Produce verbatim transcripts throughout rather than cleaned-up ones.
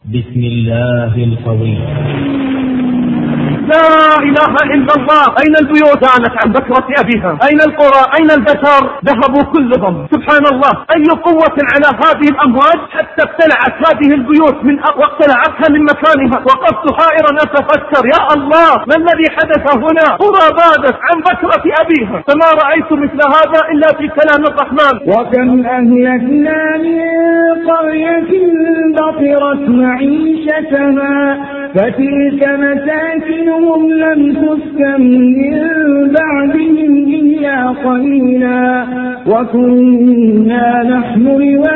بسم الله الفضيل. لا إله إلا الله. أين البيوت كانت عن بكرة أبيها؟ أين القرى؟ أين البشر؟ ذهبوا كلهم. سبحان الله، أي قوة على هذه الأمواج حتى ابتلعت هذه البيوت من واقتلعتها من مكانها. وقفت حائرا أتفكر، يا الله، ما الذي حدث هنا؟ قرى بادت عن بكرة أبيها، فما رأيت مثل هذا إلا في كلام الرحمن. وكم أهلكنا من قرية بطرت معيشتها فتلك مساكنهم لم تسكن من بعدهم إلا قليلا وكنا نحن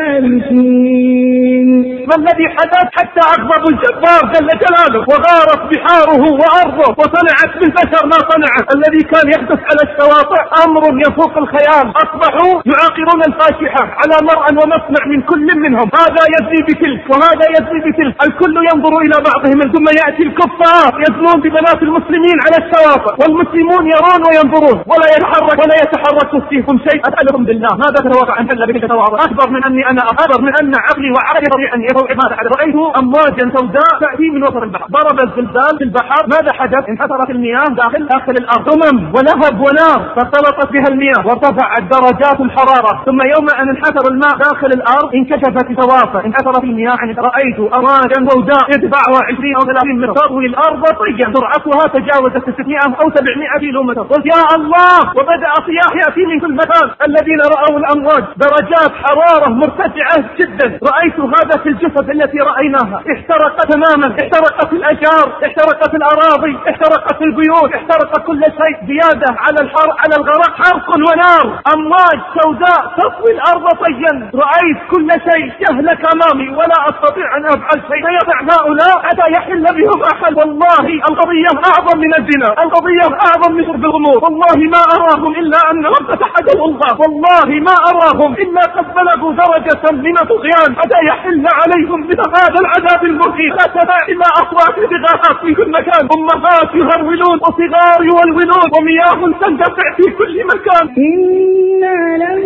الوارثين. ما الذي حدث حتى أغضب الجبار جل جلاله وغارت بحاره وأرضه وصنعت بالبشر ما صنعت؟ الذي كان يحدث على الشواطئ أمر يفوق الخيال. أصبحوا يعاقرون الفاكهة على مرأى ومصنع من كل منهم، هذا يزني بتلك وهذا يزني بتلك، الكل ينظر إلى بعضهم، ثم يأتي الكفار يزنون ببنات المسلمين على الشواطئ والمسلمون يرون وينظرون ولا يتحرك ولا يتحرك فيهم شيء. أسألكم بالله، ماذا تتواضع أن تل بك تتواضع؟ أكبر من أني أنا أكبر من أن عقلي وعقلي أن يفوق. ماذا حدث؟ رأيت أمواجا سوداء تأتي من وسط البحر، ضرب الزلزال في البحر. ماذا حدث؟ انحسرت المياه داخل داخل الأرض، ضمم ولهب ونار فاختلطت بها المياه وارتفعت درجات الحرارة. ثم يوم أن انحسر الماء داخل الأرض انكشفت توافة، انحسرت المياه. يعني رأيت أمواجا سوداء ارتفاعها عشرين أو ثلاثين متر تطوي الأرض طيا، سرعتها تجاوزت ستمائة أو سبعمائة كيلو متر. قلت يا الله، وبدأ صياح يأتي من كل مكان. الذين رأوا الأمواج درجات حرارة مرتفعة جدا. رأيت هذا في الجثث التي رأيناها، احترقت تماما، احترقت الأشجار، احترقت الأراضي، احترقت البيوت، احترق كل شيء. زيادة على الحرق على الغرق حرق ونار. أمواج سوداء تطوي الأرض طيا. رأيت كل شيء يهلك أمامي ولا أستطيع أن أفعل شيء. فيضع هؤلاء حتى يحل بهم أحد. والله القضية أعظم من الزنا، القضية أعظم من شرب الخمور. والله ما أراهم إلا أنهم تتحدث الله، والله ما أراهم إلا قد بلغوا درجة من الطغيان حتى يحل عليهم مثل هذا العذاب المهين. لا تدع إلا أصوات بغاثات في كل مكان، أمهات يهرولون وصغار يولولون ومياه تندفع في كل مكان. إنا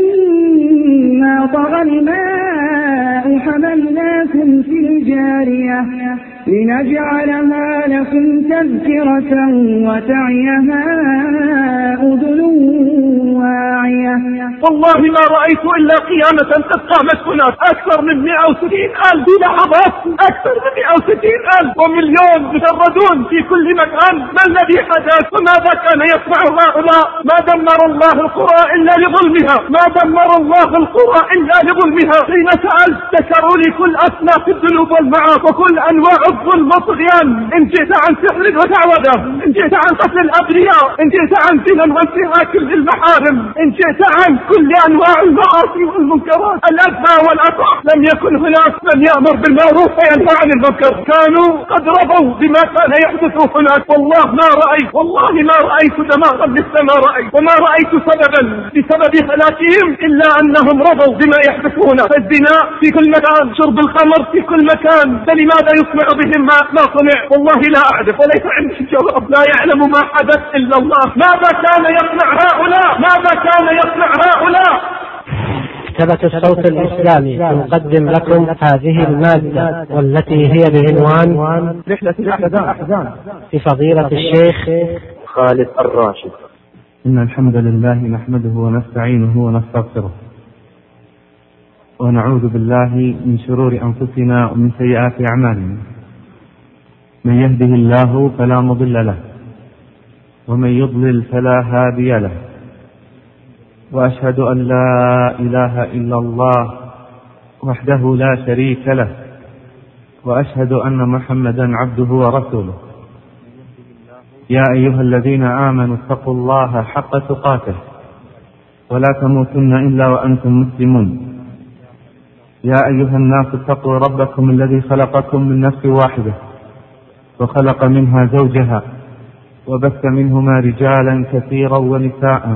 لما طغى الماء حملناكم في الجارية لنجعلها لكم تذكرة وتعيها أذن واعية. والله ما رأيت إلا قيامة قد قامت هناك، أكثر من مئة وستين ألف في لحظات، أكثر من مئة وستين ألف ومليون مشردون في كل مكان. ما الذي حدث وماذا كان يصنع هؤلاء؟ ما دمر الله القرى إلا لظلمها، ما دمر الله القرى إلا لظلمها. حين سألت ذكروا لي كل أصناف الذنوب والمعاصي وكل أنواع الظلم والطغيان. إن جئت عن سحر وتعوذة، إن جئت عن قتل الأبرياء، إن جئت عن زنا وانتهاك للمحارم، إن جئت عن كل أنواع المعاصي والمنكرات الأدنى والأصح، لم يكن هناك من يأمر بالمعروف وينهى عن المنكر. كانوا قد رضوا بما كان يحدث هناك. والله ما رأيت، والله ما رأيت دمارا مثل ما رأيت، وما رأيت سببا بسبب هلاكهم إلا أنهم رضوا بما يحدثون. فالزنا في كل مكان، شرب الخمر في كل مكان، فلماذا يصنع بهم ما صنع؟ والله لا أعرف وليس عندي جواب. لا يعلم ما حدث إلا الله. ماذا كان يصنع هؤلاء؟ ماذا كان يصنع هؤلاء؟ مكتبة الصوت الإسلامي تقدم لكم هذه المادة والتي هي بعنوان رحلة الأحزان لفضيلة الشيخ خالد الراشد. إن الحمد لله نحمده ونستعينه ونستغفره ونعوذ بالله من شرور أنفسنا ومن سيئات أعمالنا. من يهده الله فلا مضل له ومن يضلل فلا هادي له، وأشهد أن لا إله إلا الله وحده لا شريك له، وأشهد أن محمدا عبده ورسوله. يا أيها الذين آمنوا اتقوا الله حق تقاته ولا تموتن إلا وأنتم مسلمون. يا أيها الناس اتقوا ربكم الذي خلقكم من نفس واحدة وخلق منها زوجها وبث منهما رجالا كثيرا ونساء،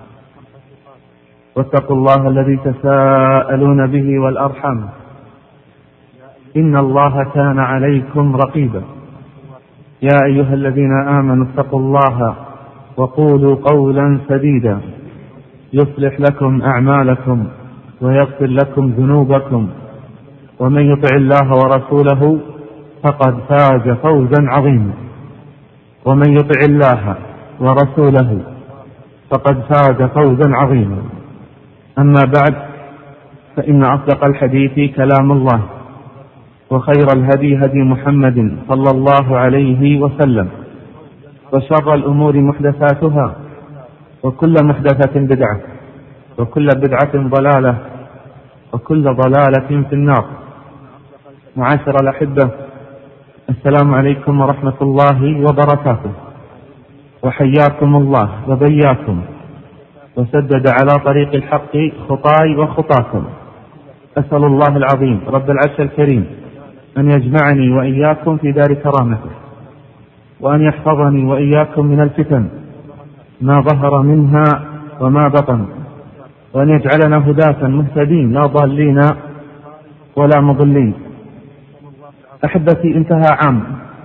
واتقوا الله الذي تساءلون به والأرحام إن الله كان عليكم رقيبا. يا أيها الذين آمنوا اتقوا الله وقولوا قولا سديدا يصلح لكم أعمالكم ويغفر لكم ذنوبكم، ومن يطع الله ورسوله فقد فاز فوزا عظيما. ومن يطع الله ورسوله فقد فاز فوزا عظيما. أما بعد، فإن أصدق الحديث كلام الله، وخير الهدي هدي محمد صلى الله عليه وسلم، وشر الأمور محدثاتها، وكل محدثة بدعة، وكل بدعة ضلالة، وكل ضلالة في النار. معاشر الأحبة، السلام عليكم ورحمة الله وبركاته، وحياكم الله وبياكم، وسدد على طريق الحق خطاي وخطاكم. أسأل الله العظيم رب العرش الكريم أن يجمعني وإياكم في دار كرامته، وأن يحفظني وإياكم من الفتن ما ظهر منها وما بطن، وأن يجعلنا هداة مهتدين لا ضالين ولا مضلين. أحبتي، انتهى عام،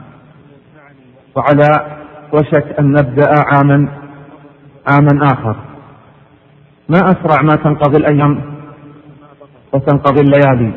وعلى وشك أن نبدأ عاما عاما آخر. ما أسرع ما تنقضي الأيام وتنقضي الليالي.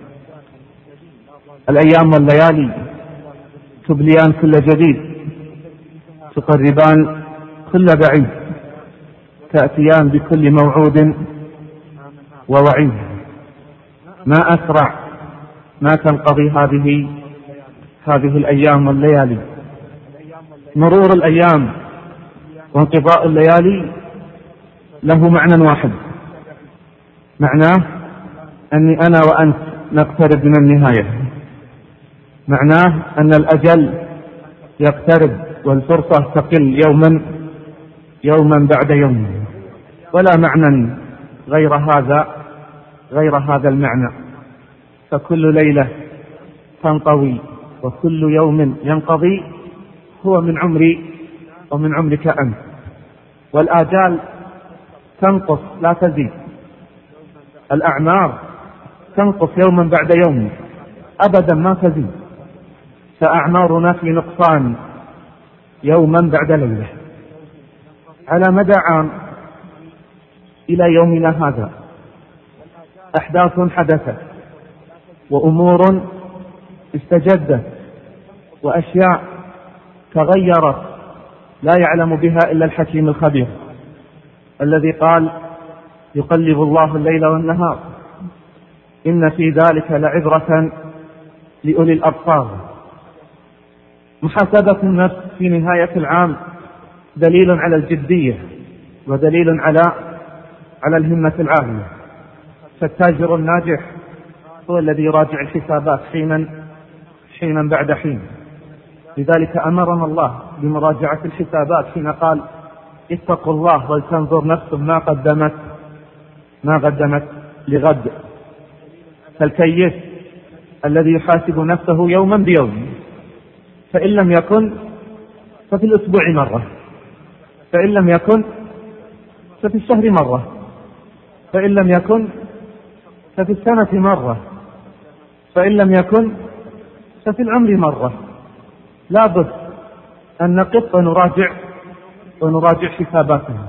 الأيام والليالي تبليان كل جديد، تقربان كل بعيد، تأتيان بكل موعود ووعيد. ما أسرع ما تنقضي هذه هذه الأيام والليالي. مرور الأيام وانقضاء الليالي له معنى واحد، معناه أني أنا وأنت نقترب من النهاية، معناه أن الأجل يقترب والفرصة تقل يوما يوما بعد يوم. ولا معنى غير هذا غير هذا المعنى. فكل ليلة تنطوي وكل يوم ينقضي هو من عمري ومن عمرك أنت. والآجال تنقص لا تزيد، الأعمار تنقص يوما بعد يوم أبدا ما تزيد. فأعمارنا في نقصان يوما بعد ليلة. على مدى عام إلى يومنا هذا أحداث حدثت، وأمور استجدت، وأشياء تغيرت لا يعلم بها إلا الحكيم الخبير، الذي قال: يقلب الله الليل والنهار إن في ذلك لعبرة لأولي الأبصار. محاسبة النفس في نهاية العام دليل على الجدية، ودليل على على الهمة العالية. فالتاجر الناجح هو الذي يراجع الحسابات حينا حينا بعد حين. لذلك أمرنا الله بمراجعة الحسابات حين قال: اتقوا الله ولتنظر نفس ما قدمت ما قدمت لغد. فالكيس الذي يحاسب نفسه يوما بيوم، فإن لم يكن ففي الأسبوع مرة، فإن لم يكن ففي الشهر مرة، فإن لم يكن ففي السنة مرة، فإن لم يكن ففي العمر مرة. لا بد أن نقف ونراجع ونراجع حساباتنا.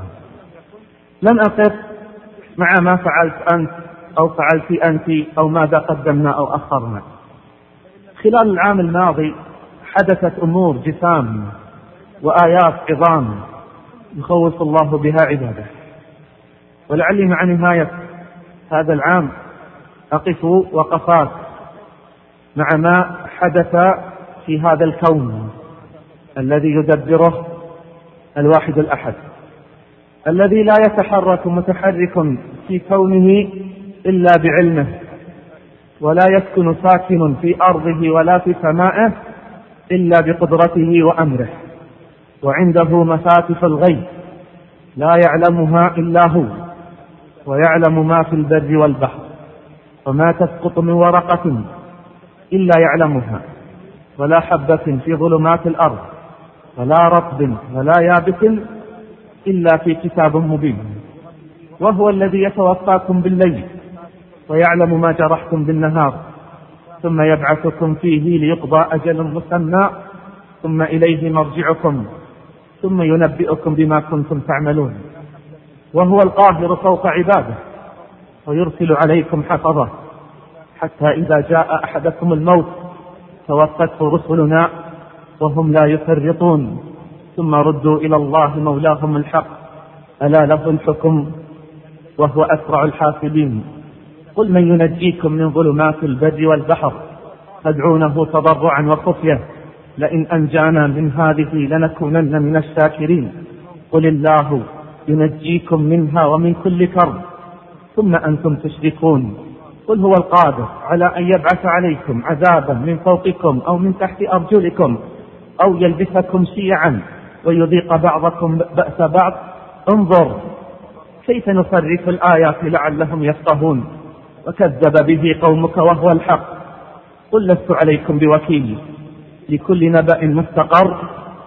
لن أقف مع ما فعلت أنت أو فعلت أنت أو ماذا قدمنا أو أخرنا. خلال العام الماضي حدثت أمور جسام وآيات عظام يخوف الله بها عباده. ولعلي مع نهاية هذا العام أقف وقفات مع ما حدث في هذا الكون الذي يدبره الواحد الأحد، الذي لا يتحرك متحرك في كونه إلا بعلمه، ولا يسكن ساكن في أرضه ولا في سمائه إلا بقدرته وأمره. وعنده مفاتح الغيب لا يعلمها إلا هو، ويعلم ما في البر والبحر، وما تسقط من ورقة إلا يعلمها، ولا حبة في ظلمات الأرض، ولا رطب ولا يابس إلا في كتاب مبين. وهو الذي يتوفاكم بالليل ويعلم ما جرحتم بالنهار، ثم يبعثكم فيه ليقضى أجل مسمى، ثم إليه مرجعكم، ثم ينبئكم بما كنتم تعملون. وهو القاهر فوق عباده، ويرسل عليكم حفظه، حتى إذا جاء أحدكم الموت توفته رسلنا وهم لا يفرطون ثم ردوا إلى الله مولاهم الحق ألا له الحكم وهو أسرع الحاسبين. قل من ينجيكم من ظلمات البر والبحر تدعونه تضرعا وخفية لئن أنجانا من هذه لنكونن من الشاكرين. قل الله ينجيكم منها ومن كل كرب ثم أنتم تشركون. قل هو القادر على أن يبعث عليكم عذابا من فوقكم أو من تحت أرجلكم أو يلبسكم شيعا ويذيق بعضكم بأس بعض. انظر كيف نصرف الآيات لعلهم يفقهون وكذب به قومك وهو الحق. قل لست عليكم بوكيل لكل نبأ مستقر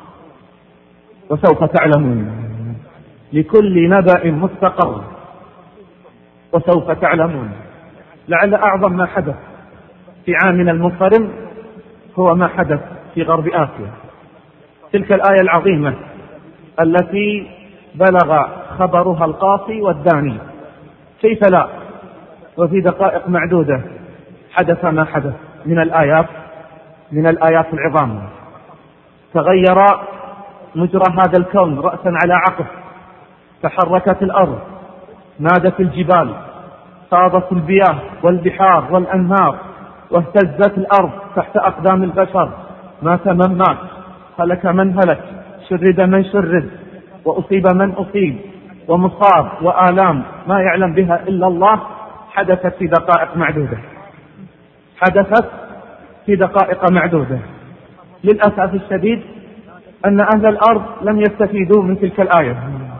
وسوف تعلمون. لكل نبأ مستقر وسوف تعلمون. لعل أعظم ما حدث في عامنا المنصرم هو ما حدث في غرب آسيا. تلك الآية العظيمة التي بلغ خبرها القاصي والداني، كيف لا وفي دقائق معدودة حدث ما حدث من الآيات من الآيات العظام. تغير مجرى هذا الكون رأسا على عقب، تحركت الأرض، نادت الجبال، فاضت المياه والبحار والأنهار، واهتزت الأرض تحت أقدام البشر. مات من مات، هلك من هلك، شرد من شرد، وأصيب من أصيب، ومصاب وآلام ما يعلم بها إلا الله حدثت في دقائق معدودة. حدثت في دقائق معدودة. للأسف الشديد أن أهل الأرض لم يستفيدوا من تلك الآية.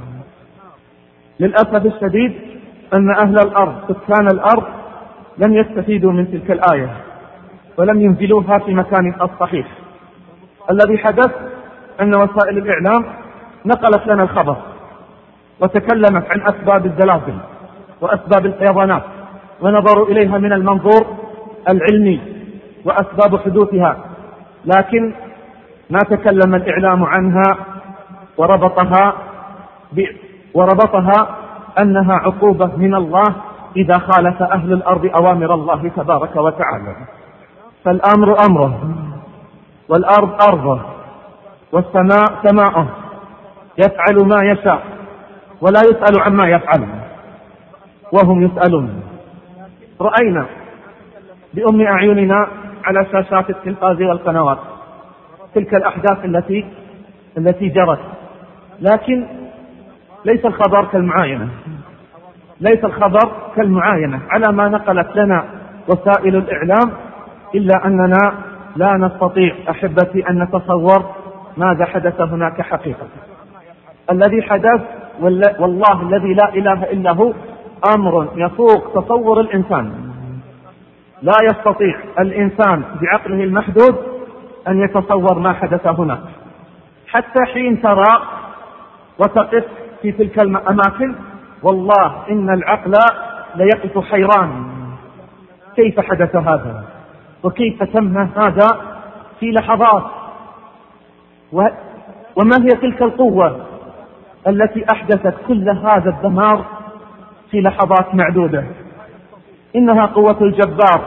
للأسف الشديد أن أهل الأرض سكان الأرض لم يستفيدوا من تلك الآية ولم ينزلوها في مكان الصحيح. الذي حدث أن وسائل الإعلام نقلت لنا الخبر وتكلمت عن أسباب الزلازل وأسباب الفيضانات ونظروا إليها من المنظور العلمي وأسباب حدوثها، لكن ما تكلم الإعلام عنها وربطها ب... وربطها أنها عقوبة من الله إذا خالف أهل الأرض أوامر الله تبارك وتعالى. فالأمر أمره والأرض أرضه والسماء سماءه، يفعل ما يشاء ولا يسأل عما يفعل وهم يسألون. رأينا بأم أعيننا على شاشات التلفاز والقنوات تلك الأحداث التي التي جرت، لكن ليس الخبر كالمعاينة ليس الخبر كالمعاينة على ما نقلت لنا وسائل الإعلام، إلا أننا لا نستطيع أحبتي أن نتصور ماذا حدث هناك حقيقة. الذي حدث والله الذي لا إله إلا هو أمر يفوق تصور الإنسان. لا يستطيع الإنسان بعقله المحدود أن يتصور ما حدث هناك. حتى حين ترى وتقف في تلك الأماكن والله إن العقل ليقف حيران، كيف حدث هذا وكيف تم هذا في لحظات، وما هي تلك القوة التي أحدثت كل هذا الدمار في لحظات معدودة. إنها قوة الجبار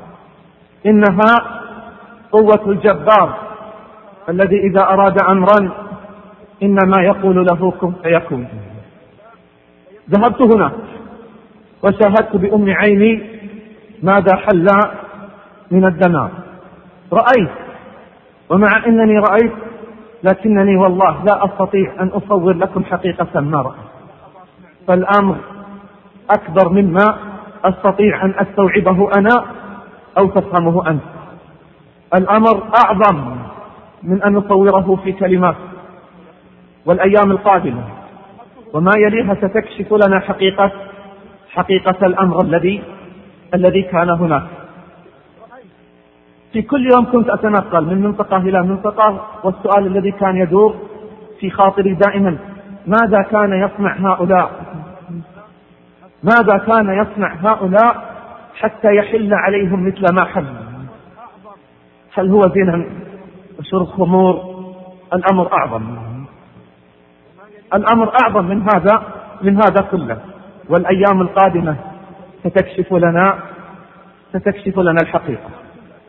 إنها قوة الجبار الذي إذا أراد أمرا إنما يقول له كن فيكون. ذهبت هنا وشاهدت بأم عيني ماذا حل من الدمار. رأيت، ومع أنني رأيت لكنني والله لا أستطيع أن أصور لكم حقيقة ما رأيت. فالأمر أكبر مما أستطيع أن أستوعبه أنا أو تفهمه أنت. الأمر أعظم من أن نصوره في كلمات. والأيام القادمة وما يليها ستكشف لنا حقيقة حقيقة الأمر الذي الذي كان هناك. في كل يوم كنت أتنقل من منطقة إلى منطقة، والسؤال الذي كان يدور في خاطري دائما ماذا كان يصنع هؤلاء ماذا كان يصنع هؤلاء حتى يحل عليهم مثل ما حل. هل هو زنا وشرب خمور؟ الأمر أعظم الأمر أعظم من هذا من هذا كله. والأيام القادمة ستكشف لنا ستكشف لنا الحقيقة.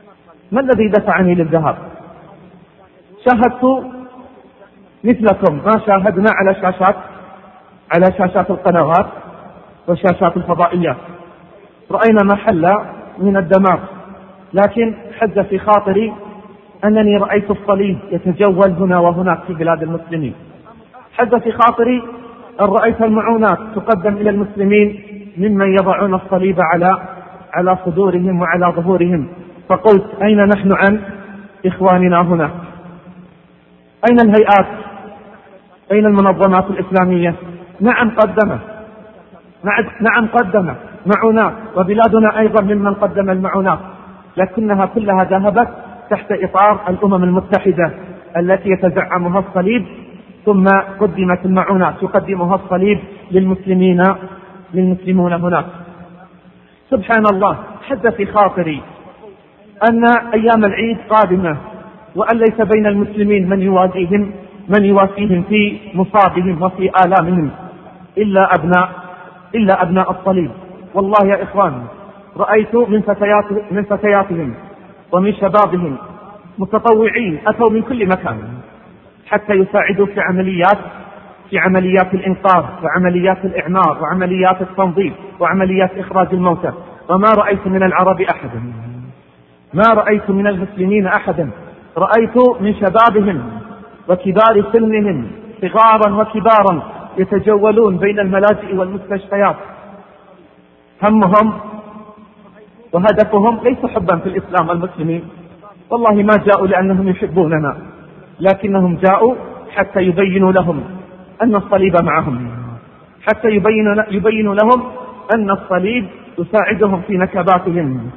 ما الذي دفعني للذهاب؟ شاهدت مثلكم ما شاهدنا على شاشات على شاشات القنوات وشاشات الفضائيات، رأينا ما حل من الدمار، لكن حز في خاطري أنني رأيت الصليب يتجول هنا وهناك في بلاد المسلمين. حز في خاطري أن رأيت المعونات تقدم إلى المسلمين ممن يضعون الصليب على على صدورهم وعلى ظهورهم، فقلت أين نحن عن إخواننا هنا؟ أين الهيئات؟ أين المنظمات الإسلامية؟ نعم قدمت نعم قدمت معونات، وبلادنا أيضا ممن قدم المعونات، لكنها كلها ذهبت تحت إطار الأمم المتحدة التي يتزعمها الصليب، ثم قدمت المعونات يقدمها الصليب للمسلمين للمسلمون هناك. سبحان الله، حز في خاطري أن أيام العيد قادمة، وأن ليس بين المسلمين من يواجههم من يواسيهم في مصابهم وفي آلامهم إلا أبناء إلا أبناء الصليب. والله يا إخوان، رأيت من فتيات من فتياتهم ومن شبابهم متطوعين أتوا من كل مكان حتى يساعدوا في عمليات في عمليات الإنقاذ وعمليات الإعمار وعمليات التنظيف وعمليات إخراج الموتى، وما رأيت من العرب أحدا، ما رأيت من المسلمين أحدا، رأيت من شبابهم وكبار سنهم صغارا وكبارا يتجولون بين الملاجئ والمستشفيات، همهم وهدفهم ليس حبا في الإسلام والمسلمين، والله ما جاءوا لأنهم يحبوننا، لكنهم جاءوا حتى يبينوا لهم أن الصليب معهم، حتى يبينوا يبينوا لهم أن الصليب يساعدهم في نكباتهم.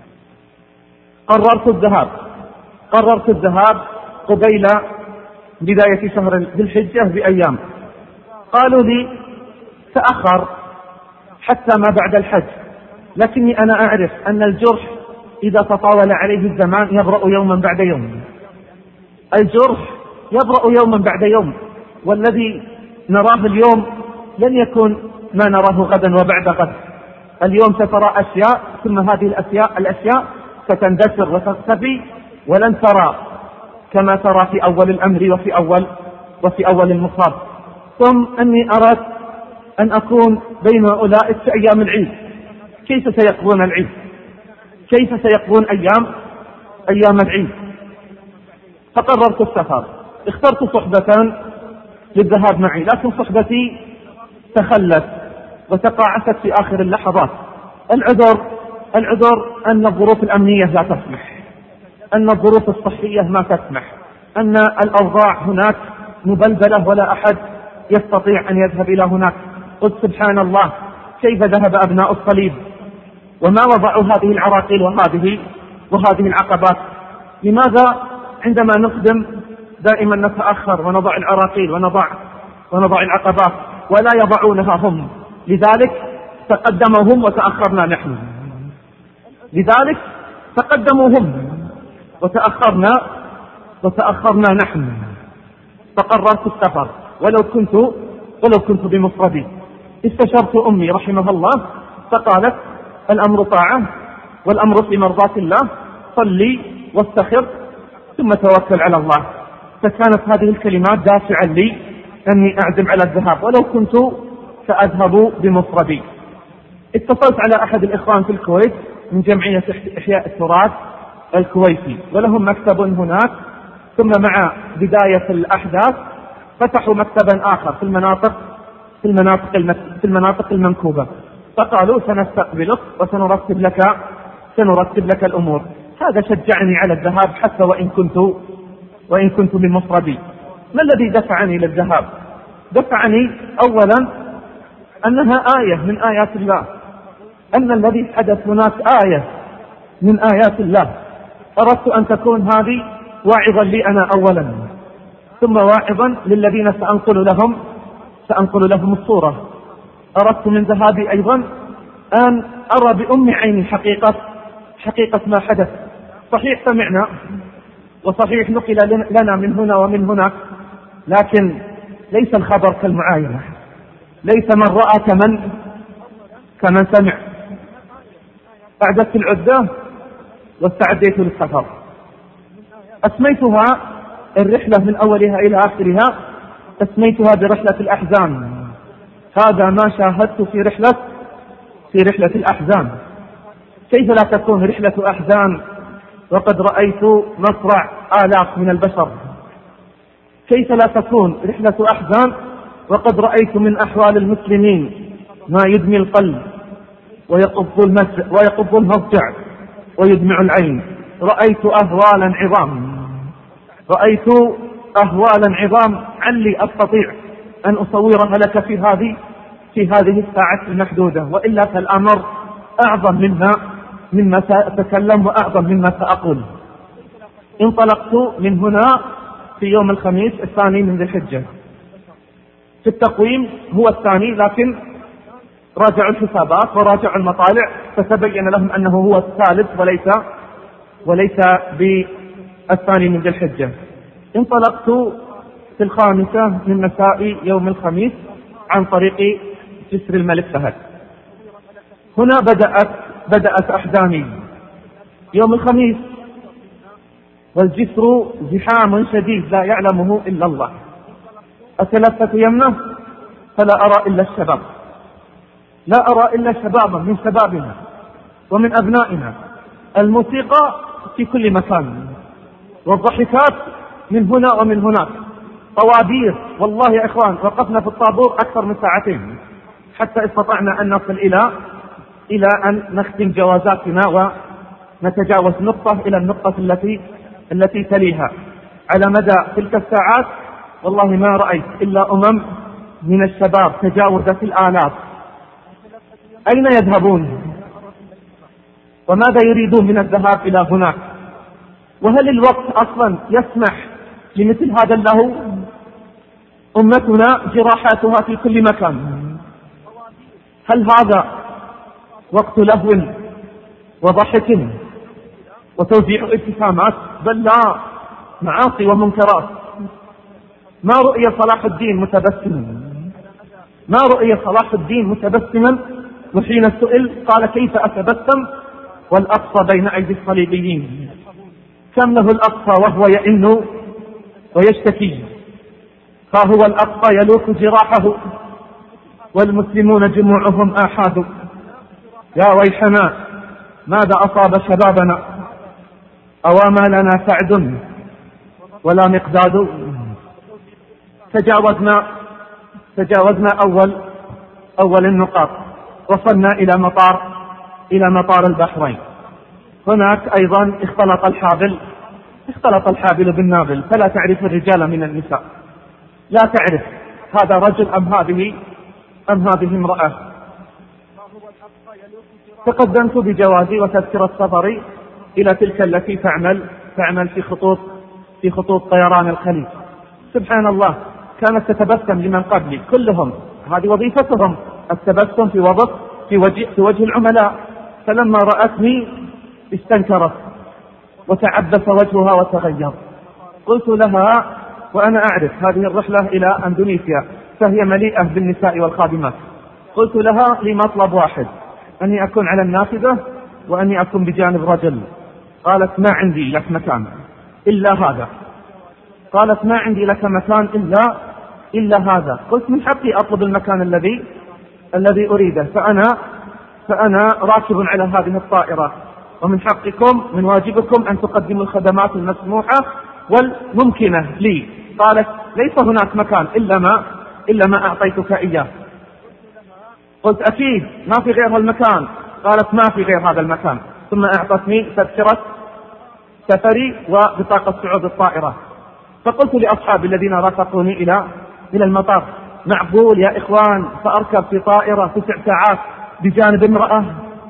قررت الذهاب قررت الذهاب قبيل بداية شهر ذي الحجة بأيام. قالوا لي تأخر حتى ما بعد الحج، لكني أنا أعرف أن الجرح إذا تطاول عليه الزمان يبرأ يوما بعد يوم، الجرح يبرأ يوما بعد يوم، والذي نراه اليوم لن يكون ما نراه غدا وبعد غد. اليوم سترى أشياء، ثم هذه الأشياء الأشياء ستندثر وتختفي، ولن ترى كما ترى في أول الأمر وفي أول وفي أول المصاب. ثم أني أردت أن أكون بين أولئك في أيام العيد. كيف سيقضون العيد؟ كيف سيقضون أيام أيام العيد؟ فقررت السفر. اخترت صحبة للذهاب معي، لكن صحبتي تخلت وتقاعست في آخر اللحظات. العذر العذر أن الظروف الأمنية لا تسمح، أن الظروف الصحية ما تسمح، أن الأوضاع هناك مبلبلة ولا أحد يستطيع أن يذهب إلى هناك. قلت سبحان الله، كيف ذهب أبناء الصليب وما وضعوا هذه العراقيل وهذه وهذه العقبات؟ لماذا عندما نقدم دائما نتأخر ونضع العراقيل ونضع ونضع العقبات ولا يضعونها هم؟ لذلك تقدموا هم وتأخرنا نحن، لذلك تقدموا هم وتأخرنا وتأخرنا نحن. فقررت السفر ولو كنت ولو كنت بمفردي. استشرت أمي رحمها الله فقالت الأمر طاعة والأمر في مرضاة الله، صلي واستخر ثم توكل على الله. فكانت هذه الكلمات دافعا لي أني أعزم على الذهاب ولو كنت سأذهب بمفردي. اتصلت على أحد الإخوان في الكويت من جمعية إحياء التراث الكويتي، ولهم مكتب هناك، ثم مع بداية الأحداث فتحوا مكتبا آخر في المناطق في المناطق في المناطق المنكوبة، فقالوا سنستقبلك وسنرتب لك سنرتب لك الأمور. هذا شجعني على الذهاب حتى وإن كنت وإن كنت بمفردي. ما الذي دفعني للذهاب؟ دفعني أولا أنها آية من آيات الله، أن الذي حدث هناك آية من آيات الله. أردت أن تكون هذه واعظا لي أنا أولا، ثم واعظا للذين سأنقل لهم سأنقل لهم الصورة. أردت من ذهابي أيضا أن أرى بأم عيني حقيقة حقيقة ما حدث. صحيح سمعنا وصحيح نقل لنا من هنا ومن هناك، لكن ليس الخبر كالمعاينة، ليس من رأى كمن كمن سمع. أعددت العدة واستعديت للسفر. أسميتها الرحلة من أولها إلى آخرها أسميتها برحلة الأحزان. هذا ما شاهدت في رحلة في رحلة الأحزان. كيف لا تكون رحلة أحزان وقد رأيت مصرع آلاف من البشر؟ كيف لا تكون رحلة أحزان وقد رأيت من أحوال المسلمين ما يدمي القلب ويقض المسجع ويقض المضجع ويدمع العين؟ رأيت أهوالا عظام رأيت أهوالا عظام علي أستطيع أن أصورها لك في هذه في هذه الساعة المحدودة، وإلا فالأمر أعظم منها مما سأتكلم وأعظم مما سأقول. انطلقت من هنا في يوم الخميس الثاني من ذي الحجة. في التقويم هو الثاني، لكن راجعوا الحسابات وراجعوا المطالع فتبين لهم أنه هو الثالث وليس وليس بالثاني من ذي الحجة. انطلقت في الخامسة من مساء يوم الخميس عن طريق جسر الملك فهد. هنا بدأت بدأت أحزاني. يوم الخميس والجسر زحام شديد لا يعلمه إلا الله. أتلفت يمنه فلا أرى إلا الشباب، لا أرى إلا شبابا من شبابنا ومن أبنائنا. الموسيقى في كل مكان والضحكات من هنا ومن هناك. طوابير، والله يا إخوان وقفنا في الطابور أكثر من ساعتين حتى استطعنا أن نصل إلى إلى أن نختم جوازاتنا ونتجاوز نقطة إلى النقطة التي التي تليها. على مدى تلك الساعات والله ما رأيت إلا أمم من الشباب تجاوزت الآلاف. أين يذهبون؟ وماذا يريدون من الذهاب إلى هناك؟ وهل الوقت أصلا يسمح لمثل هذا اللهو؟ أمتنا جراحاتها في كل مكان. هل هذا وقت لهو وضحك وتوزيع ابتسامات؟ بل لا، معاصي ومنكرات. ما رؤي صلاح الدين متبسما ما رؤي صلاح الدين متبسما وحين سئل قال كيف أتبسم والأقصى بين أيدي الصليبيين؟ كم له الأقصى وهو يئن ويشتكي، ها هو الأقصى يلوك جراحه والمسلمون جموعهم آحاد. يا ويحنا ماذا أصاب شبابنا؟ أواما لنا سعد ولا مقداد. تجاوزنا تجاوزنا أول أول النقاط، وصلنا إلى مطار إلى مطار البحرين. هناك أيضا اختلط الحابل اختلط الحابل بالنابل، فلا تعرف الرجال من النساء، لا تعرف هذا رجل أم هذه أم هذه امرأة. تقدمت بجوازي وتذكرة سفري إلى تلك التي تعمل تعمل في خطوط في خطوط طيران الخليج. سبحان الله، كانت تتبسم لمن قبلي كلهم، هذه وظيفتهم التبسم في وضع في وجه في وجه العملاء. فلما رأتني استنكرت وتعبس وجهها وتغير. قلت لها وأنا أعرف هذه الرحلة إلى أندونيسيا فهي مليئة بالنساء والخادمات، قلت لها لي مطلب واحد، أني أكون على النافذة وأني أكون بجانب رجل. قالت ما عندي لك مكان إلا هذا. قالت ما عندي لك مكان إلا إلا هذا. قلت من حقي أطلب المكان الذي الذي أريده، فأنا فأنا راكب على هذه الطائرة، ومن حقكم من واجبكم أن تقدموا الخدمات المسموحة والممكنة لي. قالت ليس هناك مكان إلا ما إلا ما أعطيتك إياه. قلت أكيد ما في غير المكان. قالت ما في غير هذا المكان. ثم أعطتني تذكرة سفري وبطاقة صعود الطائرة. فقلت لأصحابي الذين رافقوني إلى إلى المطار معقول يا إخوان فأركب في طائرة تسع ساعات بجانب امرأة؟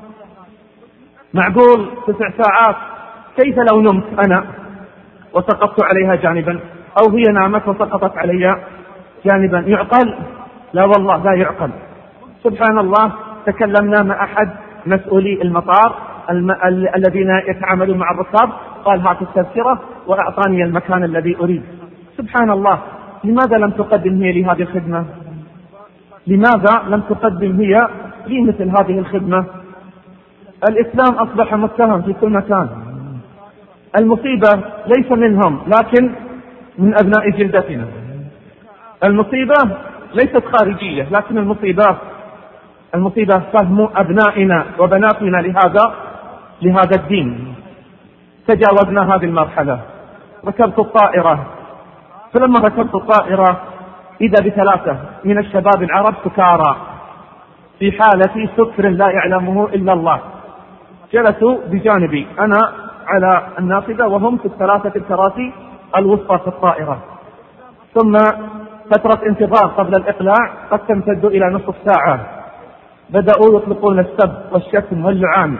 معقول تسع ساعات؟ كيف لو نمت أنا وسقطت عليها جانبا، أو هي نامت وسقطت علي جانبا؟ يعقل؟ لا والله لا يعقل. سبحان الله، تكلمنا مع أحد مسؤولي المطار الم... ال... الذين يتعاملون مع الركاب، قال هات التذكرة وأعطاني المكان الذي أريد. سبحان الله، لماذا لم تقدم هي لي هذه الخدمة؟ لماذا لم تقدم هي لي مثل هذه الخدمة؟ الإسلام أصبح متهم في كل مكان. المصيبة ليس منهم لكن من أبناء جلدتنا. المصيبة ليست خارجية، لكن المصيبة المصيبة فهم أبنائنا وبناتنا لهذا لهذا الدين. تجاوزنا هذه المرحلة. ركبت الطائرة، فلما ركبت الطائرة إذا بثلاثة من الشباب العرب سكارى في حالة سكر لا يعلمه إلا الله، جلسوا بجانبي أنا على النافذة وهم في الثلاثة الكراسي الوسطى في الطائرة. ثم فترة انتظار قبل الإقلاع قد تمتد إلى نصف ساعة. بدأوا يطلقون السب والشتم واللعان،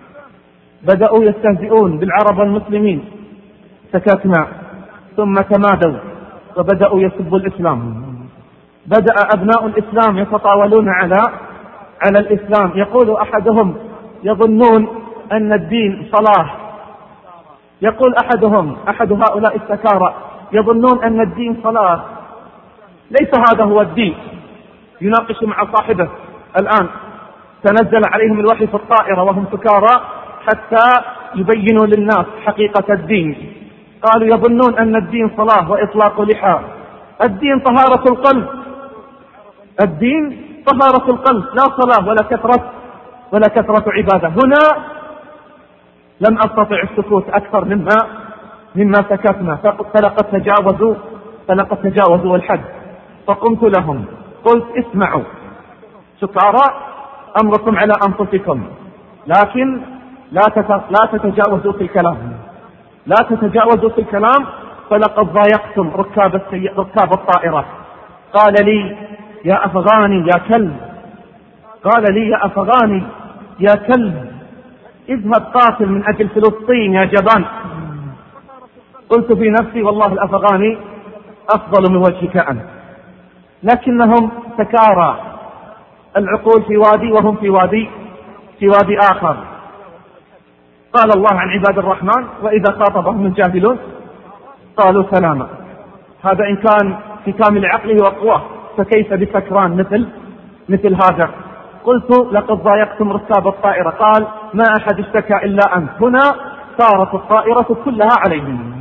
بدأوا يستهزئون بالعرب والمسلمين، سكتنا. ثم تمادوا وبدأوا يسبوا الإسلام. بدأ أبناء الإسلام يتطاولون على على الإسلام. يقول أحدهم يظنون أن الدين صلاح، يقول أحدهم أحد هؤلاء السكارى يظنون أن الدين صلاح، ليس هذا هو الدين. يناقش مع صاحبه الآن، تنزل عليهم الوحي في الطائرة وهم سكارى حتى يبينوا للناس حقيقة الدين. قالوا يظنون أن الدين صلاة وإطلاق لحى. الدين طهارة القلب، الدين طهارة القلب، لا صلاة ولا كثرة ولا كثرة عبادة. هنا لم أستطع السكوت أكثر مما مما سكتنا، فلقد تجاوزوا فلقد تجاوزوا الحد. فقمت لهم قلت اسمعوا سكارى، أمركم على أنفسكم، لكن لا لا تتجاوزوا في الكلام، لا تتجاوزوا في الكلام، فلقد ضايقتم ركاب السي... ركاب الطائرة. قال لي يا أفغاني يا كلب، قال لي يا أفغاني يا كلب، اذهب قاتل من أجل فلسطين يا جبان. قلت في نفسي والله الأفغاني أفضل من وجهك أنت، لكنهم سكارى، العقول في وادي وهم في وادي في وادي آخر. قال الله عن عباد الرحمن وإذا خاطبهم الجاهلون قالوا سلاما. هذا إن كان في كامل عقله وقواه، فكيف بسكران مثل مثل هذا؟ قلت لقد ضايقتم ركاب الطائرة. قال ما أحد اشتكى إلا أنت. هنا صارت الطائرة كلها عليهم.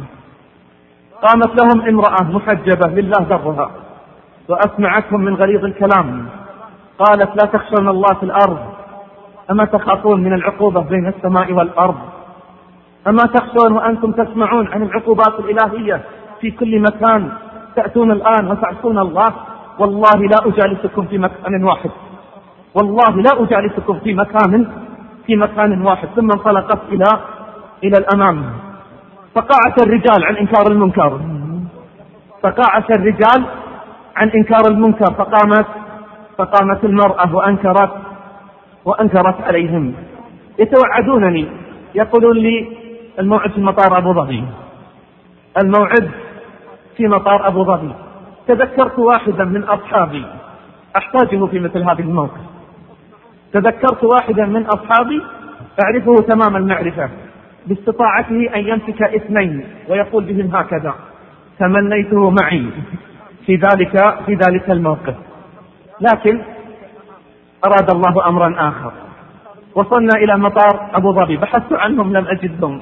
قامت لهم امرأة محجبة لله درها وأسمعتهم من غليظ الكلام. قالت لا تخشون الله في الأرض، أما تخافون من العقوبة بين السماء والأرض؟ أما تخشون وأنتم تسمعون عن العقوبات الإلهية في كل مكان؟ تأتون الآن وتعصون الله. والله لا أجالسكم في مكان واحد، والله لا أجالسكم في مكان في مكان واحد. ثم انطلقت إلى إلى الأمام. فقاعة الرجال عن إنكار المنكر، فقاعة الرجال عن إنكار المنكر. فقامت فقامت المرأة وأنكرت وأنكرت عليهم. يتوعدونني، يقولون لي الموعد في مطار أبو ظبي، الموعد في مطار أبو ظبي. تذكرت واحدا من أصحابي أحتاجه في مثل هذه الموقف. تذكرت واحدا من أصحابي أعرفه تمام المعرفة، باستطاعته أن يمسك اثنين ويقول بهم هكذا. تمنيته معي في ذلك في ذلك الموقف، لكن أراد الله أمرا آخر. وصلنا إلى مطار أبو ظبي، بحثت عنهم لم أجدهم.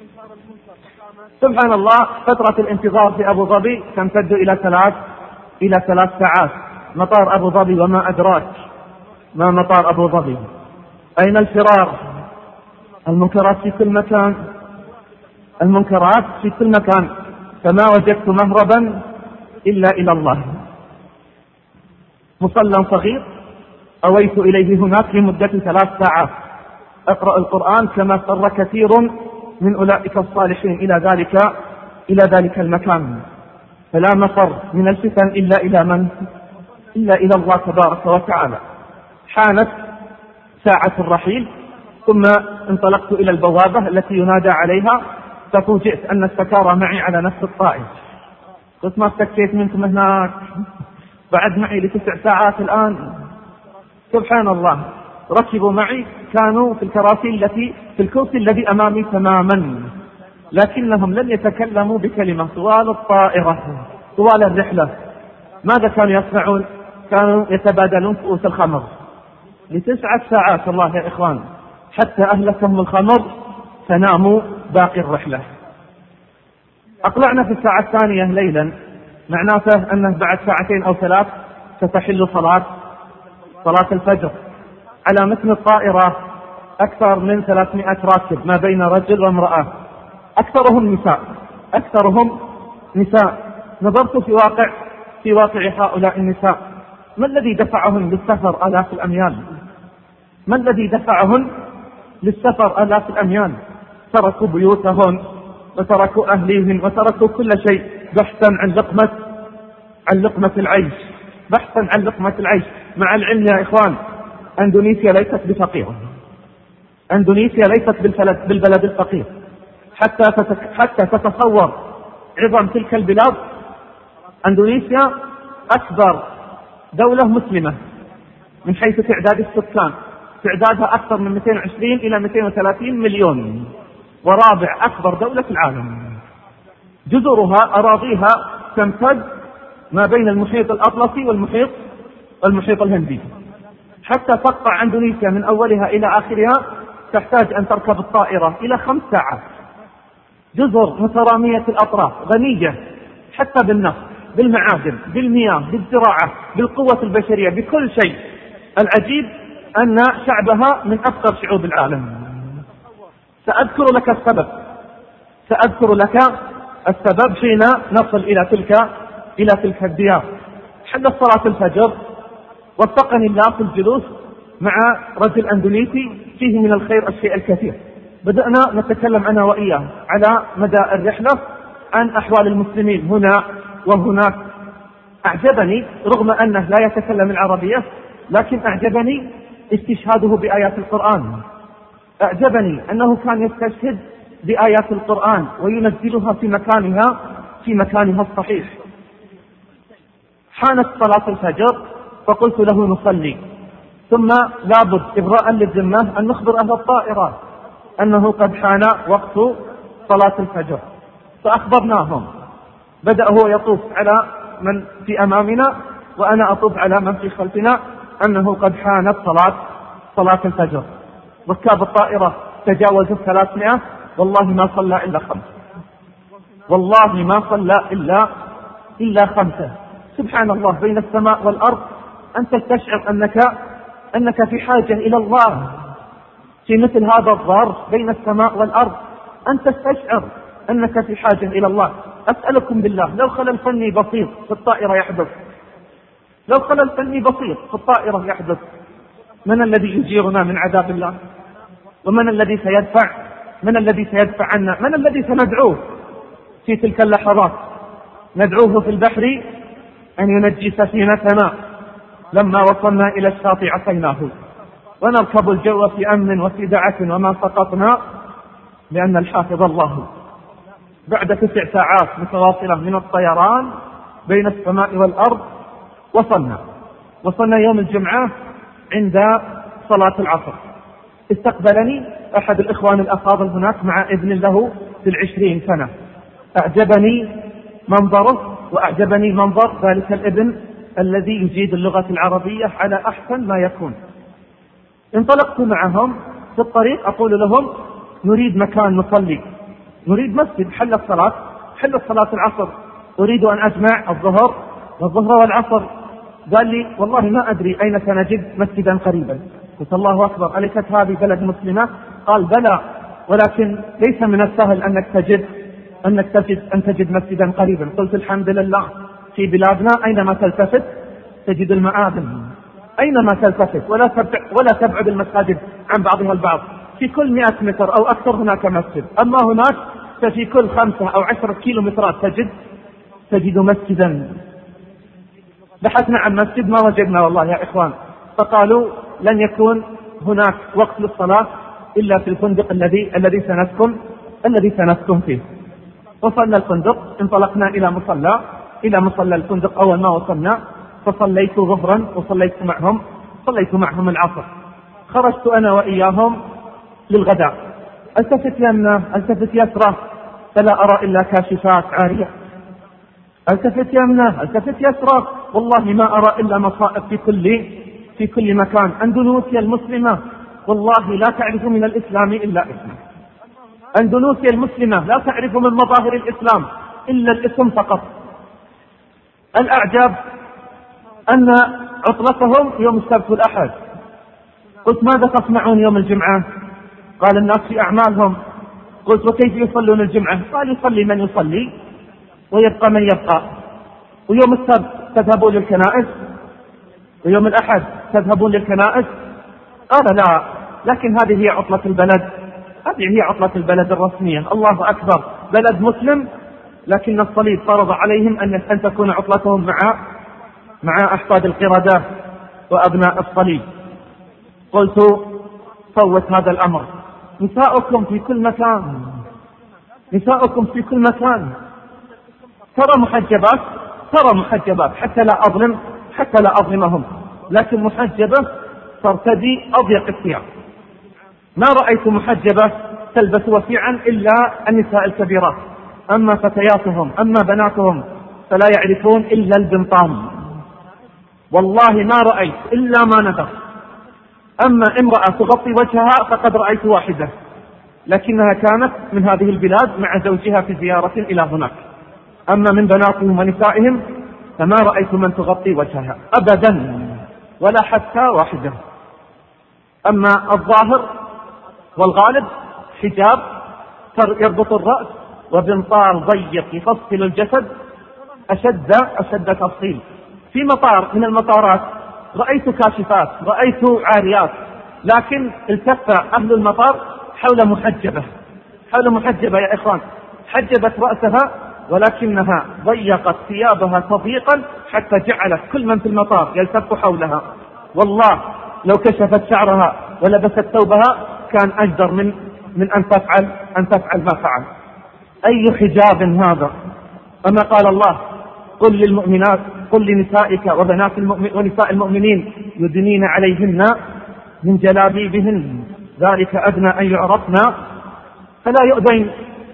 سبحان الله، فترة الانتظار في أبو ظبي تمتد إلى ثلاث إلى ثلاث ساعات. مطار أبو ظبي وما أدراك ما مطار أبو ظبي. أين الفرار؟ المنكرات في كل مكان، المنكرات في كل مكان. فما وجدت مهربا إلا إلى الله. مصلى صغير أويت إليه هناك لمدة ثلاث ساعات أقرأ القرآن، كما سر كثير من أولئك الصالحين إلى ذلك إلى ذلك المكان. فلا مفر من الفتن إلا إلى من؟ إلا إلى الله تبارك وتعالى. حانت ساعة الرحيل، ثم انطلقت إلى البوابة التي ينادى عليها، ففوجئت أن السكارى معي على نفس الطائف. قلت ما استكيت منكم هناك، بعد معي لتسع ساعات الآن. سبحان الله، ركبوا معي، كانوا في الكراسي التي في الكرسي الذي أمامي تماما، لكنهم لم يتكلموا بكلمة طوال الطائرة طوال الرحلة. ماذا كانوا يصنعون؟ كانوا يتبادلون كؤوس الخمر لتسعة ساعات. الله يا إخوان، حتى أهلكهم الخمر فناموا باقي الرحلة. أقلعنا في الساعة الثانية ليلا، معناته أنه بعد ساعتين أو ثلاث ستحل صلاة صلاة الفجر. على متن الطائرة أكثر من ثلاثمائة راكب ما بين رجل وامرأة، أكثرهم نساء أكثرهم نساء نظرت في واقع في واقع هؤلاء النساء، ما الذي دفعهن للسفر آلاف الأميال؟ ما الذي دفعهن للسفر آلاف الأميال؟ تركوا بيوتهن وتركوا أهليهن وتركوا كل شيء بحثا عن لقمة عن لقمة العيش بحثا عن لقمة العيش. مع العلم يا إخوان، أندونيسيا ليست بفقيرة، أندونيسيا ليست بالبلد الفقير. حتى حتى تتصور عظم تلك البلاد، أندونيسيا أكبر دولة مسلمة من حيث تعداد السكان، تعدادها أكثر من مئتين وعشرين إلى مئتين وثلاثين مليون، ورابع أكبر دولة في العالم. جزرها أراضيها تمتد ما بين المحيط الأطلسي والمحيط والمحيط الهندي. حتى تقطع أندونيسيا من أولها إلى آخرها تحتاج أن تركب الطائرة إلى خمس ساعات. جزر مترامية الأطراف، غنية حتى بالنفط، بالمعادن، بالمياه، بالزراعة، بالقوة البشرية، بكل شيء. العجيب أن شعبها من أفقر شعوب العالم. سأذكر لك السبب سأذكر لك السبب حين نصل إلى تلك إلى تلك الديار. حلت صلاة الفجر، وفقني الله في الجلوس مع رجل أندونيسي فيه من الخير الشيء الكثير. بدأنا نتكلم أنا وإياه على مدى الرحلة عن أحوال المسلمين هنا وهناك. أعجبني رغم أنه لا يتكلم العربية، لكن أعجبني استشهاده بآيات القرآن. أعجبني أنه كان يستشهد بآيات القرآن وينزلها في مكانها في مكانها الصحيح. حانت صلاة الفجر فقلت له نصلي، ثم لابد إبراء للذمة أن نخبر أهل الطائرات أنه قد حان وقت صلاة الفجر. فأخبرناهم. بدأ هو يطوف على من في أمامنا وأنا أطوف على من في خلفنا أنه قد حانت صلاة صلاة الفجر. ركاب الطائرة تجاوزوا ثلاثمائة، والله ما صلى إلا خمسة والله ما صلى إلا إلا خمسة. سبحان الله، بين السماء والأرض أنت تشعر أنك أنك في حاجة إلى الله. في مثل هذا الظرف بين السماء والأرض أنت تشعر أنك في حاجة إلى الله. أسألكم بالله، لو خلل فني بسيط في الطائرة يحدث لو خلل فني بسيط في الطائرة يحدث من الذي يجيرنا من عذاب الله؟ ومن الذي سيدفع من الذي سيدفع عنا؟ من الذي سندعوه في تلك اللحظات؟ ندعوه في البحر أن ينجي سفينتنا. لما وصلنا إلى الشاطئ عصيناه، ونركب الجو في أمن وفي دعة وما سقطنا لأن الحافظ الله. بعد تسع ساعات متواصلة من الطيران بين السماء والأرض وصلنا وصلنا يوم الجمعة عند صلاة العصر. استقبلني أحد الإخوان الأفاضل هناك مع ابن له في العشرين سنة. أعجبني منظره وأعجبني منظر ذلك الابن الذي يجيد اللغة العربية على أحسن ما يكون. انطلقت معهم في الطريق أقول لهم نريد مكان نصلي، نريد مسجد. حلت صلاة حلت صلاة العصر، أريد أن أجمع الظهر والظهر والعصر. قال لي والله ما أدري أين سنجد مسجدا قريبا. قلت الله أكبر، أليست هذه بلد مسلمة؟ قال بلى، ولكن ليس من السهل أنك تجد أنك تجد أن تجد مسجدا قريبا. قلت الحمد لله، في بلادنا أينما تلتفت تجد المآذن، أينما تلتفت، ولا تبعد ولا تبعد المساجد عن بعضها البعض. في كل مئة متر أو أكثر هناك مسجد. أما هناك ففي كل خمسة أو عشرة كيلومترات تجد تجد مسجدا. بحثنا عن مسجد ما وجدنا والله يا إخوان. فقالوا لن يكون هناك وقت للصلاة إلا في الفندق الذي الذي سنسكن الذي سنسكن فيه. وصلنا الفندق، انطلقنا إلى مصلى إلى مصلى الفندق. أول ما وصلنا فصليت ظهرا وصليت معهم صليت معهم العصر. خرجت أنا وإياهم للغداء. التفت يمنى التفت يسرى فلا أرى إلا كاشفات عارية. التفت يمنى التفت يسرى والله ما أرى إلا مصائب في كل في كل مكان. أندونيسيا المسلمة والله لا تعرف من الإسلام إلا اسمه. أندونيسيا المسلمة لا تعرف من مظاهر الإسلام إلا الاسم فقط. الأعجب أن عطلتهم يوم السبت والأحد. قلت ماذا تصنعون يوم الجمعة؟ قال الناس في أعمالهم. قلت وكيف يصلون الجمعة؟ قال يصلي من يصلي ويبقى من يبقى. ويوم السبت تذهبون للكنائس ويوم الأحد تذهبون للكنائس؟ قال لا، لكن هذه هي عطلة البلد، هذه هي عطلة البلد الرسمية. الله أكبر، بلد مسلم لكن الصليب فرض عليهم أن أن تكون عطلتهم مع مع أحفاد القردة وأبناء الصليب. قلت صوت هذا الأمر. نساؤكم في كل مكان، نساؤكم في كل مكان ترى محجبات، ترى محجبات حتى لا أظلم حتى لا أظلمهم، لكن محجبة ترتدي أضيق الثياب. ما رأيت محجبة تلبس وسيعا إلا النساء الكبيرات، أما فتياتهم أما بناتهم فلا يعرفون إلا البنطام. والله ما رأيت إلا ما نذر. أما امرأة تغطي وجهها فقد رأيت واحدة، لكنها كانت من هذه البلاد مع زوجها في زيارة إلى هناك. أما من بناتهم ونسائهم فما رأيت من تغطي وجهها أبدا ولا حتى واحدة. أما الظاهر والغالب حجاب يربط الرأس وبنطال ضيق يفصل الجسد أشد أشد تفصيل. في مطار من المطارات رأيت كاشفات، رأيت عاريات، لكن التف أهل المطار حول محجبة، حول محجبة يا إخوان، حجبت رأسها ولكنها ضيقت ثيابها تضييقا حتى جعلت كل من في المطار يلتف حولها. والله لو كشفت شعرها ولبست ثوبها كان أجدر من من أن تفعل أن تفعل ما فعل. أي حجاب هذا؟ أما قال الله قل للمؤمنات قل لنسائك وبنات المؤمن ونساء المؤمنين يدنين عليهن من جلابيبهن ذلك أدنى أن يعرفنا فلا يؤذين.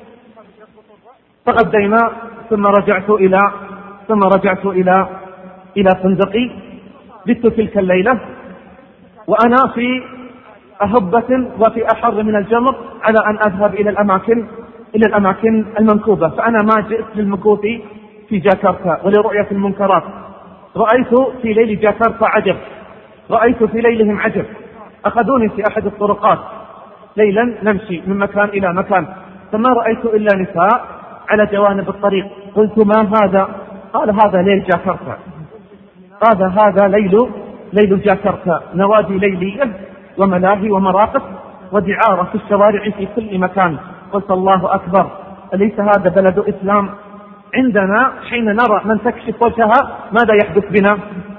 تغدينا ثم رجعت إلى ثم رجعت إلى إلى فندقي. بت تلك الليلة وأنا في أهبة وفي أحر من الجمر على أن أذهب إلى الأماكن إلى الأماكن المنكوبة. فأنا ما جئت للمكوث في جاكرتا ولرؤية المنكرات. رأيت في ليل جاكرتا عجب، رأيت في ليلهم عجب. أخذوني في أحد الطرقات ليلا نمشي من مكان إلى مكان، فما رأيت إلا نساء على جوانب الطريق. قلت ما هذا؟ قال هذا ليل جاكرتا، هذا هذا ليل ليل جاكرتا، نوادي ليلية وملاهي ومراقص ودعارة في الشوارع في كل مكان. قلت الله أكبر، أليس هذا بلد إسلام؟ عندنا حين نرى من تكشف وجهها ماذا يحدث بنا؟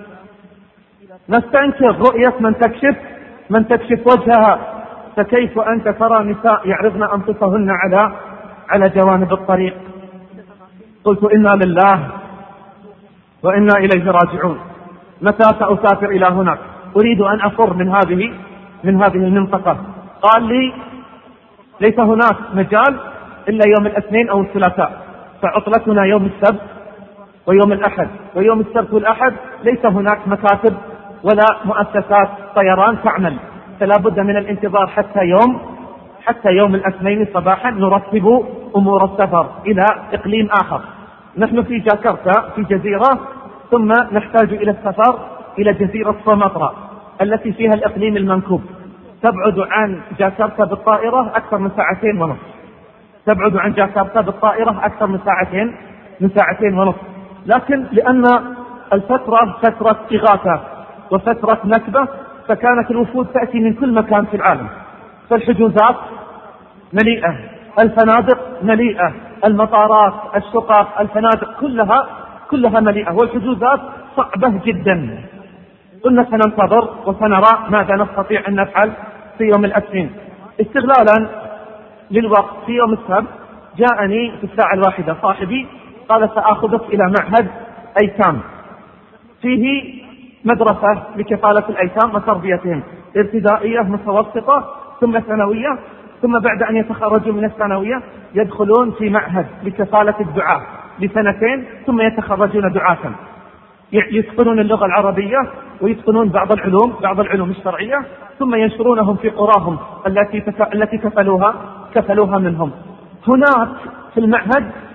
نستنكر رؤية من تكشف من تكشف وجهها، فكيف أنت ترى نساء يعرضن أنفسهن على على جوانب الطريق؟ قلت إنا لله وإنا إليه راجعون. متى سأسافر إلى هناك؟ أريد أن أفر من هذه من هذه المنطقة. قال لي ليس هناك مجال إلا يوم الاثنين أو الثلاثاء، فعطلتنا يوم السبت ويوم الأحد، ويوم السبت والأحد ليس هناك مكاتب ولا مؤسسات طيران تعمل، فلا بد من الانتظار حتى يوم حتى يوم الاثنين صباحا نرتب أمور السفر إلى إقليم آخر. نحن في جاكرتا في جزيرة، ثم نحتاج إلى السفر إلى جزيرة سومطرة التي فيها الإقليم المنكوب، تبعد عن جاكرتا بالطائرة أكثر من ساعتين ونصف، تبعد عن جاكرتا بالطائرة أكثر من ساعتين من ساعتين ونصف. لكن لأن الفترة فترة إغاثة وفترة نكبة، فكانت الوفود تأتي من كل مكان في العالم، فالحجوزات مليئة، الفنادق مليئة، المطارات، الشقق، الفنادق كلها كلها مليئة، والحجوزات صعبة جدا. قلنا سننتظر وسنرى ماذا نستطيع أن نفعل في يوم الاثنين. استغلالا للوقت في يوم السبت جاءني في الساعة الواحدة صاحبي قال سأخذك إلى معهد أيتام فيه مدرسة لكفالة الأيتام وتربيتهم، ابتدائية متوسطة ثم ثانوية، ثم بعد أن يتخرجوا من الثانوية يدخلون في معهد لكفالة الدعاة لسنتين، ثم يتخرجون دعاة يتقنون اللغة العربية ويتقنون بعض العلوم بعض العلوم الشرعية، ثم ينشرونهم في قراهم التي التي كفلوها كفلوها منهم. هناك في المعهد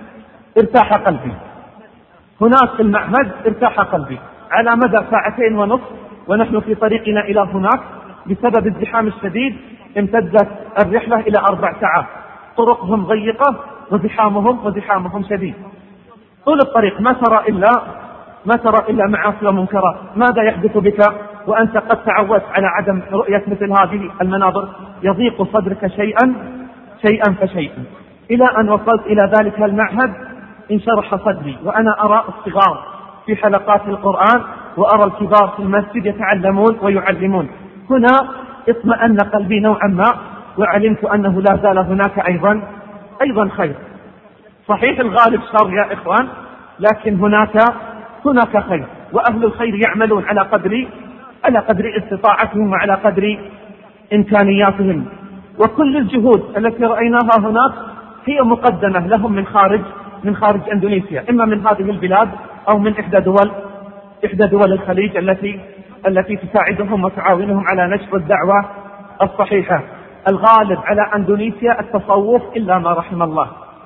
ارتاح قلبي. هناك في المعهد ارتاح قلبي على مدى ساعتين ونصف ونحن في طريقنا إلى هناك. بسبب الزحام الشديد امتدت الرحلة إلى أربع ساعات. طرقهم ضيقة وزحامهم وزحامهم شديد طول الطريق. ما ترى إلا ما ترى إلا معاصي ومنكرات. ماذا يحدث بك وأنت قد تعودت على عدم رؤية مثل هذه المناظر؟ يضيق صدرك شيئا شيئا فشيئا، إلى أن وصلت إلى ذلك المعهد انشرح صدري وأنا أرى الصغار في حلقات القرآن وأرى الكبار في المسجد يتعلمون ويعلمون. هنا اطمأن قلبي نوعا ما وعلمت أنه لا زال هناك أيضا أيضا خير. صحيح الغالب شر يا إخوان، لكن هناك هناك خير، وأهل الخير يعملون على قدر على قدر استطاعتهم وعلى قدر إمكانياتهم. وكل الجهود التي رأيناها هناك هي مقدمة لهم من خارج من خارج إندونيسيا، إما من هذه البلاد أو من إحدى دول إحدى دول الخليج التي التي تساعدهم وتعاونهم على نشر الدعوة الصحيحة. الغالب على إندونيسيا التصوف إلا ما رحم الله.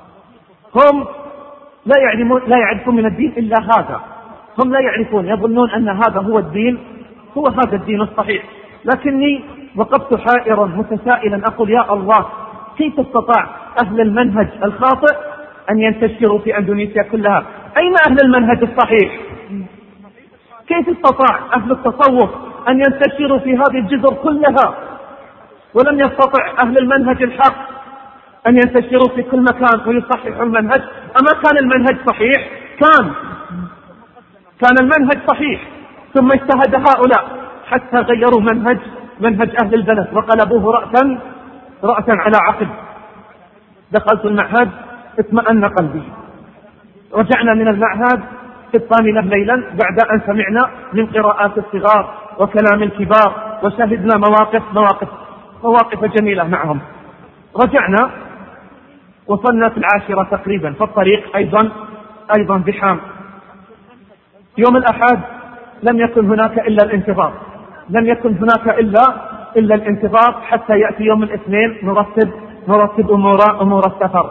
هم لا يعلمون لا يعرفون من الدين إلا هذا. هم لا يعرفون، يظنون أن هذا هو الدين، هو هذا الدين الصحيح. لكني وقفت حائرا متسائلا أقول يا الله، كيف استطاع أهل المنهج الخاطئ أن ينتشروا في إندونيسيا كلها؟ أين أهل المنهج الصحيح؟ كيف استطاع أهل التصوف أن ينتشروا في هذه الجزر كلها ولم يستطع أهل المنهج الحق أن ينتشروا في كل مكان ويصححوا المنهج؟ أما كان المنهج صحيح؟ كان كان المنهج صحيح، ثم اجتهد هؤلاء حتى غيروا منهج منهج أهل البلد وقلبوه رأسا رأسا على عقب. دخلت المعهد اطمأن قلبي. رجعنا من المعهد في الثامنة ليلا بعد أن سمعنا من قراءات الصغار وكلام الكبار وشهدنا مواقف مواقف مواقف جميلة معهم. رجعنا وصلنا في العاشرة تقريبا، فالطريق أيضا أيضا زحام. يوم الأحد لم يكن هناك إلا الانتظار، لم يكن هناك إلا إلا الانتظار حتى يأتي يوم الاثنين نرتب نرتب أمور أمور السفر.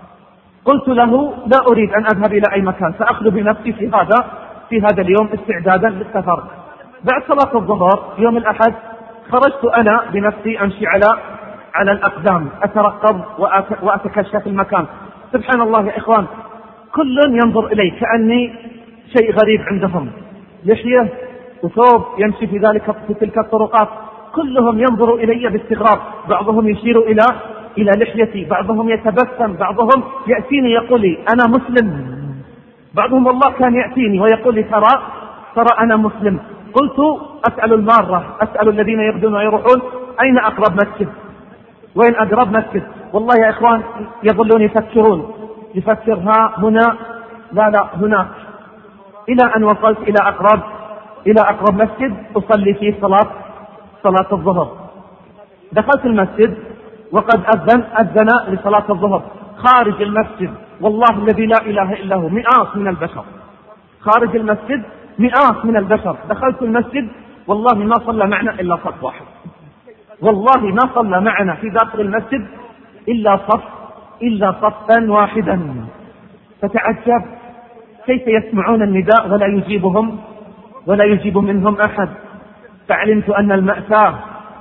قلت له لا أريد أن أذهب إلى أي مكان، سأخذ بنفسي في هذا في هذا اليوم استعدادا للسفر. بعد صلاة الظهر يوم الأحد خرجت أنا بنفسي أمشي على على الأقدام أترقب وأتكشف المكان. سبحان الله يا إخوان، كل ينظر إلي كأني شيء غريب عندهم، لحية وثوب يمشي في ذلك في تلك الطرقات، كلهم ينظر إلي باستغراب. بعضهم يشير إلى إلى لحيتي، بعضهم يتبسم، بعضهم يأتيني يقول لي أنا مسلم، بعضهم والله كان يأتيني ويقول لي ترى ترى أنا مسلم. قلت أسأل المارة، أسأل الذين يبدون ويروحون أين أقرب مسجد، وين أقرب مسجد. والله يا إخوان يظلون يفكرون يفكر ها هنا لا لا هناك، إلى أن وصلت إلى أقرب إلى أقرب مسجد أصلي فيه صلاة صلاة الظهر. دخلت المسجد وقد أذن أذن لصلاة الظهر. خارج المسجد والله الذي لا إله إلا هو مئات من البشر، خارج المسجد مئات من البشر. دخلت المسجد والله ما صلى معنا إلا صف واحد، والله ما صلى معنا في داخل المسجد إلا صف إلا صفا واحدا. فتعجب كيف يسمعون النداء ولا يجيبهم ولا يجيب منهم أحد. فعلمت أن المأساة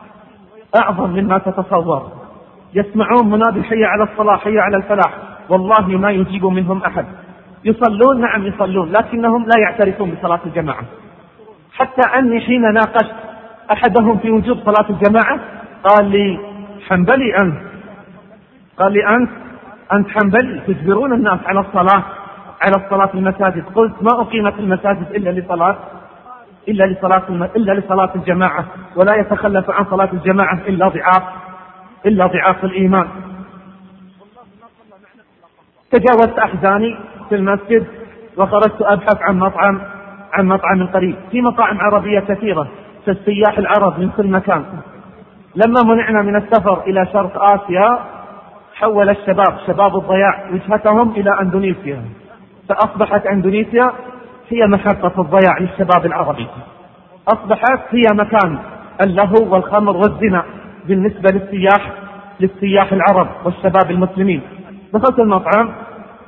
أعظم مما تتصور. يسمعون منادي حي على الصلاة حي على الفلاح، والله ما يجيب منهم أحد. يصلون نعم يصلون، لكنهم لا يعترفون بصلاة الجماعة. حتى أني حين ناقشت أحدهم في وجوب صلاة الجماعة قال لي حنبلي أنت، قال لي أنت أنت حنبلي تجبرون الناس على الصلاة على الصلاة في المساجد. قلت ما أقيمت المساجد إلا لصلاة إلا لصلاة إلا لصلاة الجماعة، ولا يتخلف عن صلاة الجماعة إلا ضعاف إلا ضعاف الإيمان. تجاوزت أحزاني في المسجد وخرجت أبحث عن مطعم عن مطعم قريب. في مطاعم عربية كثيرة كالسياح العرب من كل مكان. لما منعنا من السفر إلى شرق آسيا حول الشباب شباب الضياع وجهتهم إلى إندونيسيا، فأصبحت إندونيسيا هي محطة الضياع للشباب العربي، أصبحت هي مكان اللهو والخمر والزنا بالنسبة للسياح للسياح العرب والشباب المسلمين. دخلت المطعم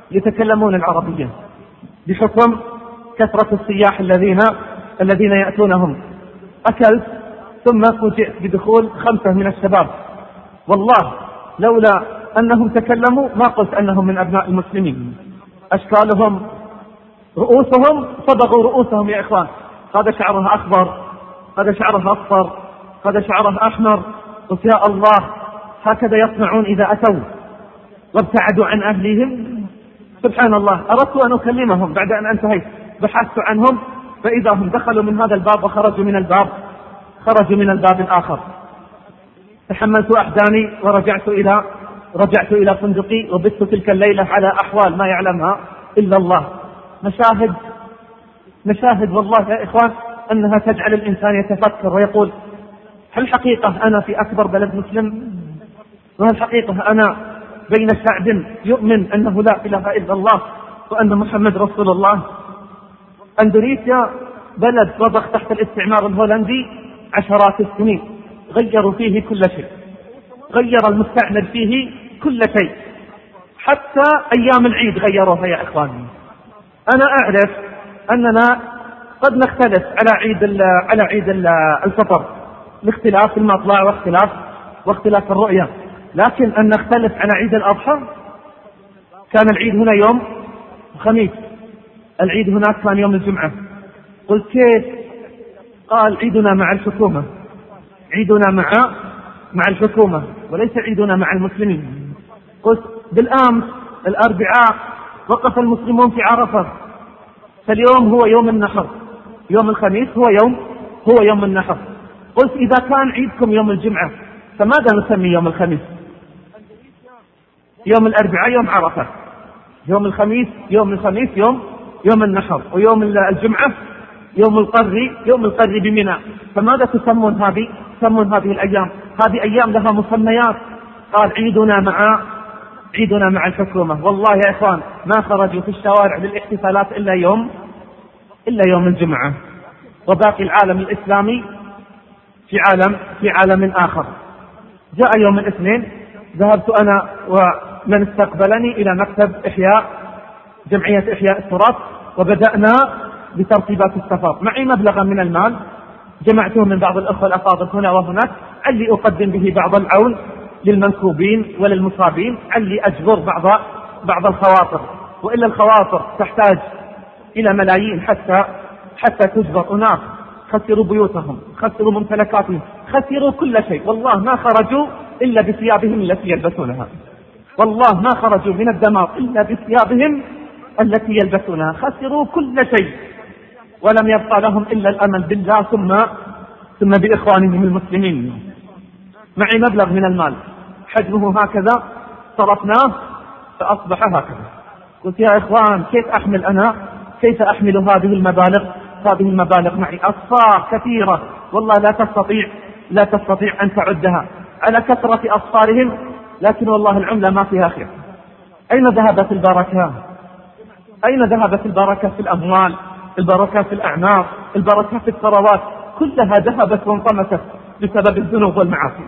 يتكلمون العربية بحكم كثرة السياح الذين الذين يأتونهم. أكلت ثم فوجئت بدخول خمسة من الشباب، والله لولا أنهم تكلموا ما قلت أنهم من أبناء المسلمين. أشكالهم رؤوسهم صبغوا رؤوسهم يا إخوان، هذا شعره أخضر، هذا شعره أصفر، هذا شعره أحمر. قلت يا الله هكذا يصنعون إذا أتوا وابتعدوا عن أهلهم؟ سبحان الله. أردت أن أكلمهم بعد أن انتهيت، بحثت عنهم فإذا هم دخلوا من هذا الباب وخرجوا من الباب خرجوا من الباب الآخر. تحملت أحزاني ورجعت إلى رجعت إلى فندقي، وبت تلك الليلة على أحوال ما يعلمها إلا الله. مشاهد مشاهد والله يا إخوان أنها تجعل الإنسان يتفكر ويقول هل حقيقة أنا في أكبر بلد مسلم؟ وهل حقيقة أنا بين شعب يؤمن أنه لا إله إلا الله وأن محمد رسول الله؟ أندونيسيا بلد وضخ تحت الاستعمار الهولندي عشرات السنين، غيروا فيه كل شيء، غير المستعمر فيه كل شيء، حتى أيام العيد غيروها يا إخواني. أنا أعرف أننا قد نختلف على عيد على عيد الفطر لاختلاف المطلع واختلاف واختلاف الرؤية، لكن أن نختلف على عيد الأضحى. كان العيد هنا يوم الخميس، العيد هناك كان يوم الجمعة. قلت كيف؟ قال عيدنا مع الحكومة، عيدنا مع مع الحكومة وليس عيدنا مع المسلمين. قلت بالأمس الأربعاء وقف المسلمون في عرفة، فاليوم هو يوم النحر، يوم الخميس هو يوم هو يوم النحر. قلت إذا كان عيدكم يوم الجمعة فماذا نسمي يوم الخميس؟ يوم الأربعاء يوم عرفة، يوم الخميس يوم الخميس يوم يوم النحر، ويوم الجمعة يوم القري يوم القري بمنى. فماذا تسمون هذه تسمون هذه الأيام؟ هذه أيام لها مسميات. قال عيدنا مع عيدنا مع الحكومة. والله يا إخوان ما خرجوا في الشوارع للاحتفالات إلا يوم إلا يوم الجمعة، وباقي العالم الإسلامي في عالم في عالم آخر. جاء يوم الاثنين، ذهبت أنا ومن استقبلني إلى مكتب إحياء جمعية إحياء التراث، وبدأنا بترتيبات السفر. معي مبلغا من المال جمعته من بعض الأخوة الأفاضل هنا وهناك، علي أقدم به بعض العون للمنكوبين وللمصابين، علي أجبر بعض بعض الخواطر، وإلا الخواطر تحتاج إلى ملايين حتى حتى تجبر. أناس خسروا بيوتهم، خسروا ممتلكاتهم، خسروا كل شيء، والله ما خرجوا إلا بثيابهم التي يلبسونها، والله ما خرجوا من الدمار إلا بثيابهم التي يلبسونها، خسروا كل شيء، ولم يبقى لهم إلا الأمل بالله ثم ثم بإخوانهم المسلمين. معي مبلغ من المال حجمه هكذا، صرفناه فأصبح هكذا. قلت يا إخوان كيف أحمل أنا كيف أحمل هذه المبالغ هذه المبالغ معي؟ أصفار كثيرة والله لا تستطيع لا تستطيع أن تعدها على كثرة أصفارهم، لكن والله العملة ما فيها خير. أين ذهبت البركة؟ أين ذهبت البركة في الأموال، البركة في الأعمار، البركة في الثروات؟ كلها ذهبت وانطمست بسبب الذنوب والمعاصي.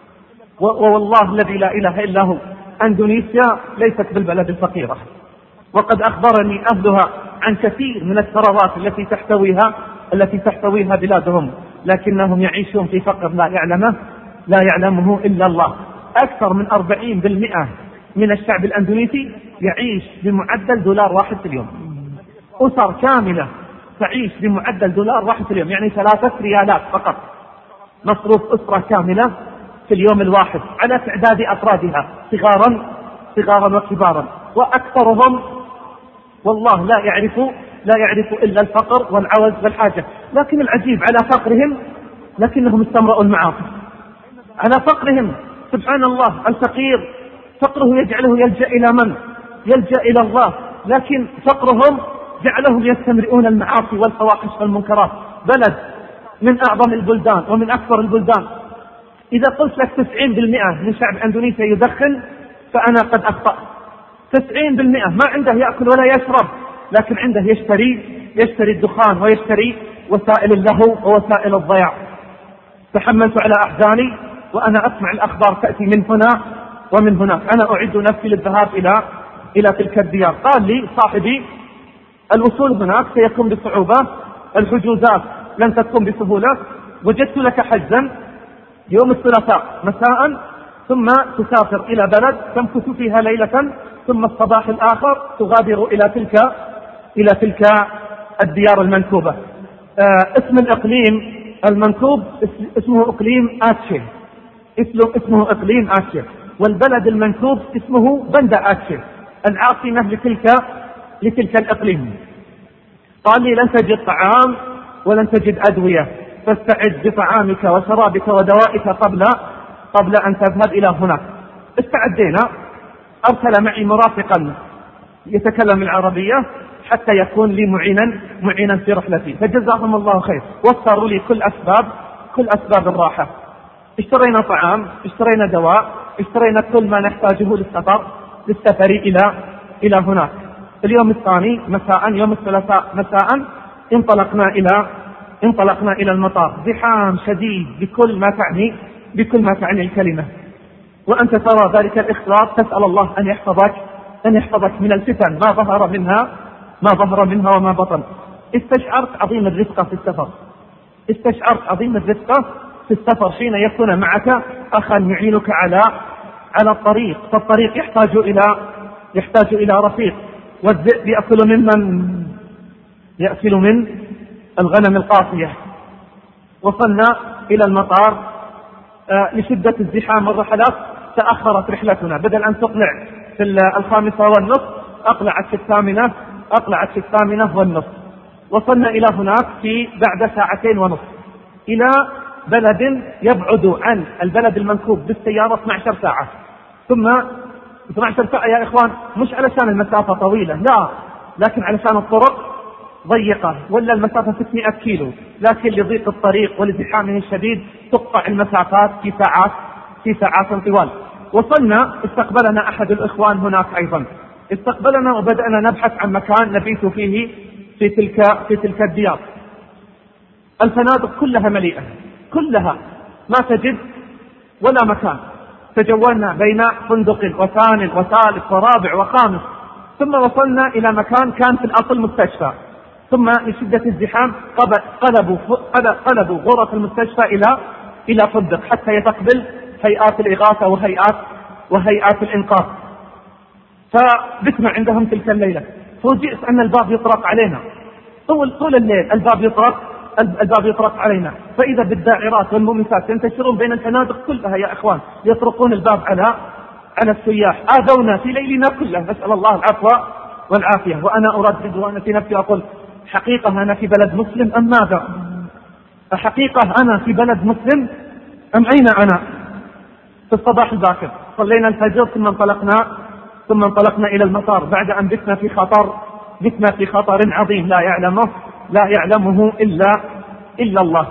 والله الذي لا إله إلا هو أندونيسيا ليست بالبلد الفقيرة، وقد أخبرني أهلها عن كثير من الثروات التي تحتويها التي تحتويها بلادهم، لكنهم يعيشون في فقر لا يعلمه لا يعلمه إلا الله. أكثر من أربعين بالمئة من الشعب الأندونيسي يعيش بمعدل دولار واحد في اليوم. أسر كاملة تعيش بمعدل دولار واحد في اليوم، يعني ثلاثة ريالات فقط مصروف أسرة كاملة في اليوم الواحد على تعداد أفرادها صغارا صغارا وكبارا، وأكثرهم والله لا يعرفوا لا يعرفوا إلا الفقر والعوز والحاجة. لكن العجيب على فقرهم لكنهم استمرأوا المعاصي. على فقرهم سبحان الله الفقير فقره يجعله يلجأ إلى من؟ يلجأ إلى الله، لكن فقرهم جعلهم يستمرئون المعاصي والفواحش والمنكرات. بلد من أعظم البلدان ومن أكثر البلدان، إذا قلت لك تسعين بالمئة من شعب أندونيسيا يدخن فأنا قد أخطأ. تسعين بالمئة ما عنده يأكل ولا يشرب، لكن عنده يشتري يشتري الدخان ويشتري وسائل اللهو ووسائل الضياع. تحملت على أحزاني وأنا أسمع الأخبار تأتي من هنا ومن هناك. أنا أعد نفسي للذهاب إلى إلى تلك الديار. قال لي صاحبي الوصول هناك سيكون بصعوبة، الحجوزات لن تكون بسهولة، وجدت لك حجزا يوم الثلاثاء مساء، ثم تسافر إلى بلد تمكث فيها ليلة، ثم الصباح الآخر تغادر إلى تلك إلى تلك الديار المنكوبة. آه اسم الإقليم المنكوب اسمه إقليم آتشي، اسمه إقليم آتشي، والبلد المنكوب اسمه بندا آتشي العاصمة لتلك لتلك الإقليم. قال لي لن تجد طعام ولن تجد أدوية، فاستعد بطعامك وشرابك ودوائك قبل قبل أن تذهب إلى هناك. استعدينا، أرسل معي مرافقا يتكلم العربية حتى يكون لي معينا معينا في رحلتي، فجزاهم الله خير، وفروا لي كل أسباب كل أسباب الراحة. اشترينا طعام، اشترينا دواء، اشترينا كل ما نحتاجه للسفر للسفر إلى إلى هناك. اليوم الثاني مساء، يوم الثلاثاء مساء، انطلقنا إلى انطلقنا إلى المطار. زحام شديد بكل ما تعني بكل ما تعني الكلمة، وأنت ترى ذلك الاختلاط، تسأل الله أن يحفظك أن يحفظك من الفتن ما ظهر منها ما ظهر منها وما بطن. استشعرت عظيم الرفقة في السفر، استشعرت عظيم الرفقة في السفر حين يكون معك أخا يعينك على على الطريق، فالطريق يحتاج إلى يحتاج إلى رفيق، والذئب يأكل ممن يأكل من الغنم القاصية. وصلنا إلى المطار آه لشدة الزحام والرحلات تأخرت رحلتنا، بدل أن تقلع في الخامسة والنصف أقلعت في الثامنة أقلعت في الثامنة والنصف. وصلنا إلى هناك في بعد ساعتين ونصف إلى بلد يبعد عن البلد المنكوب بالسيارة اثنتي عشرة ساعة. ثم اثنتي عشرة ساعة يا إخوان مش علشان المسافة طويلة، لا، لكن علشان الطرق ضيقة، ولا المسافة ستمائة كيلو، لكن لضيق الطريق ولزحامه الشديد تقطع المسافات في ساعات في ساعات طوال. وصلنا، استقبلنا أحد الإخوان هناك أيضا، استقبلنا وبدأنا نبحث عن مكان نبيت فيه في تلك في تلك الديار. الفنادق كلها مليئة، كلها ما تجد ولا مكان. تجولنا بين فندق وثان وثالث ورابع وخامس، ثم وصلنا إلى مكان كان في الأصل مستشفى، ثم لشدة الزحام قلبوا قلبوا غرف المستشفى إلى إلى فندق حتى يتقبل هيئات الإغاثة وهيئات وهيئات الإنقاذ. فبتنا عندهم تلك الليلة، فوجئت أن الباب يطرق علينا طول طول الليل، الباب يطرق الباب يطرق علينا، فإذا بالداعرات والمومسات ينتشرون بين الفنادق كلها يا إخوان، يطرقون الباب على على السياح. آذونا في ليلنا كله، نسأل الله العفو والعافية. وأنا أردد وأنا في نفسي أقول حقيقة أنا في بلد مسلم أم ماذا؟ حقيقة أنا في بلد مسلم أم أين أنا؟ في الصباح الباكر صلينا الفجر، ثم انطلقنا ثم انطلقنا إلى المطار بعد أن بتنا في خطر بتنا في خطر عظيم لا يعلمه لا يعلمه إلا إلا الله.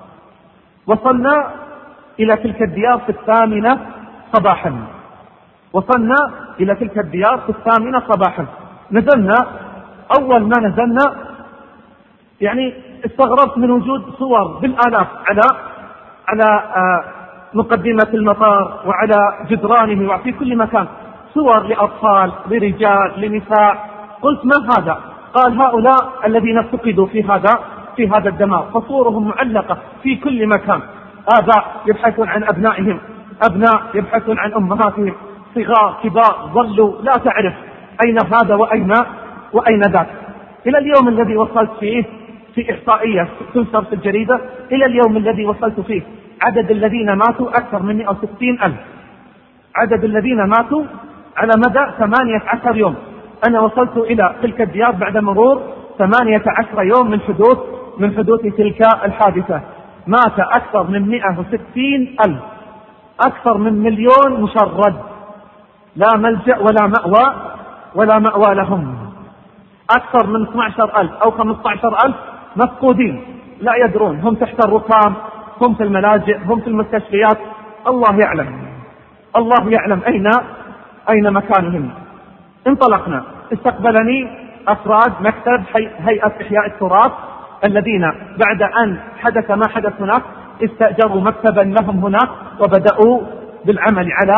وصلنا إلى تلك الديار في الثامنة صباحا وصلنا إلى تلك الديار في الثامنة صباحا. نزلنا، أول ما نزلنا يعني استغربت من وجود صور بالآلاف على على آه مقدمة المطار وعلى جدرانه وفي كل مكان، صور لأطفال لرجال لنساء. قلت ما هذا؟ قال هؤلاء الذين فقدوا في هذا في هذا الدمار، فصورهم معلقة في كل مكان، آباء يبحثون عن أبنائهم، أبناء يبحثون عن أمهاتهم، صغار كبار ظلوا لا تعرف أين هذا وأين وأين ذاك. إلى اليوم الذي وصلت فيه في إحصائية تنشر في الجريدة، إلى اليوم الذي وصلت فيه عدد الذين ماتوا أكثر من مئة وستين ألف، عدد الذين ماتوا على مدى ثمانية عشر يوم. أنا وصلت إلى تلك الديار بعد مرور ثمانية عشر يوم من حدوث من حدوث تلك الحادثة. مات أكثر من مئة وستين ألف، أكثر من مليون مشرد، لا ملجأ ولا مأوى ولا مأوى لهم. أكثر من اثني عشر ألف أو خمسة عشر ألف مفقودين لا يدرون، هم تحت الركام، هم في الملاجئ، هم في المستشفيات، الله يعلم الله يعلم أين أين مكانهم. انطلقنا، استقبلني أفراد مكتب هيئة إحياء التراث الذين بعد أن حدث ما حدث هناك استأجروا مكتبا لهم هناك وبدأوا بالعمل على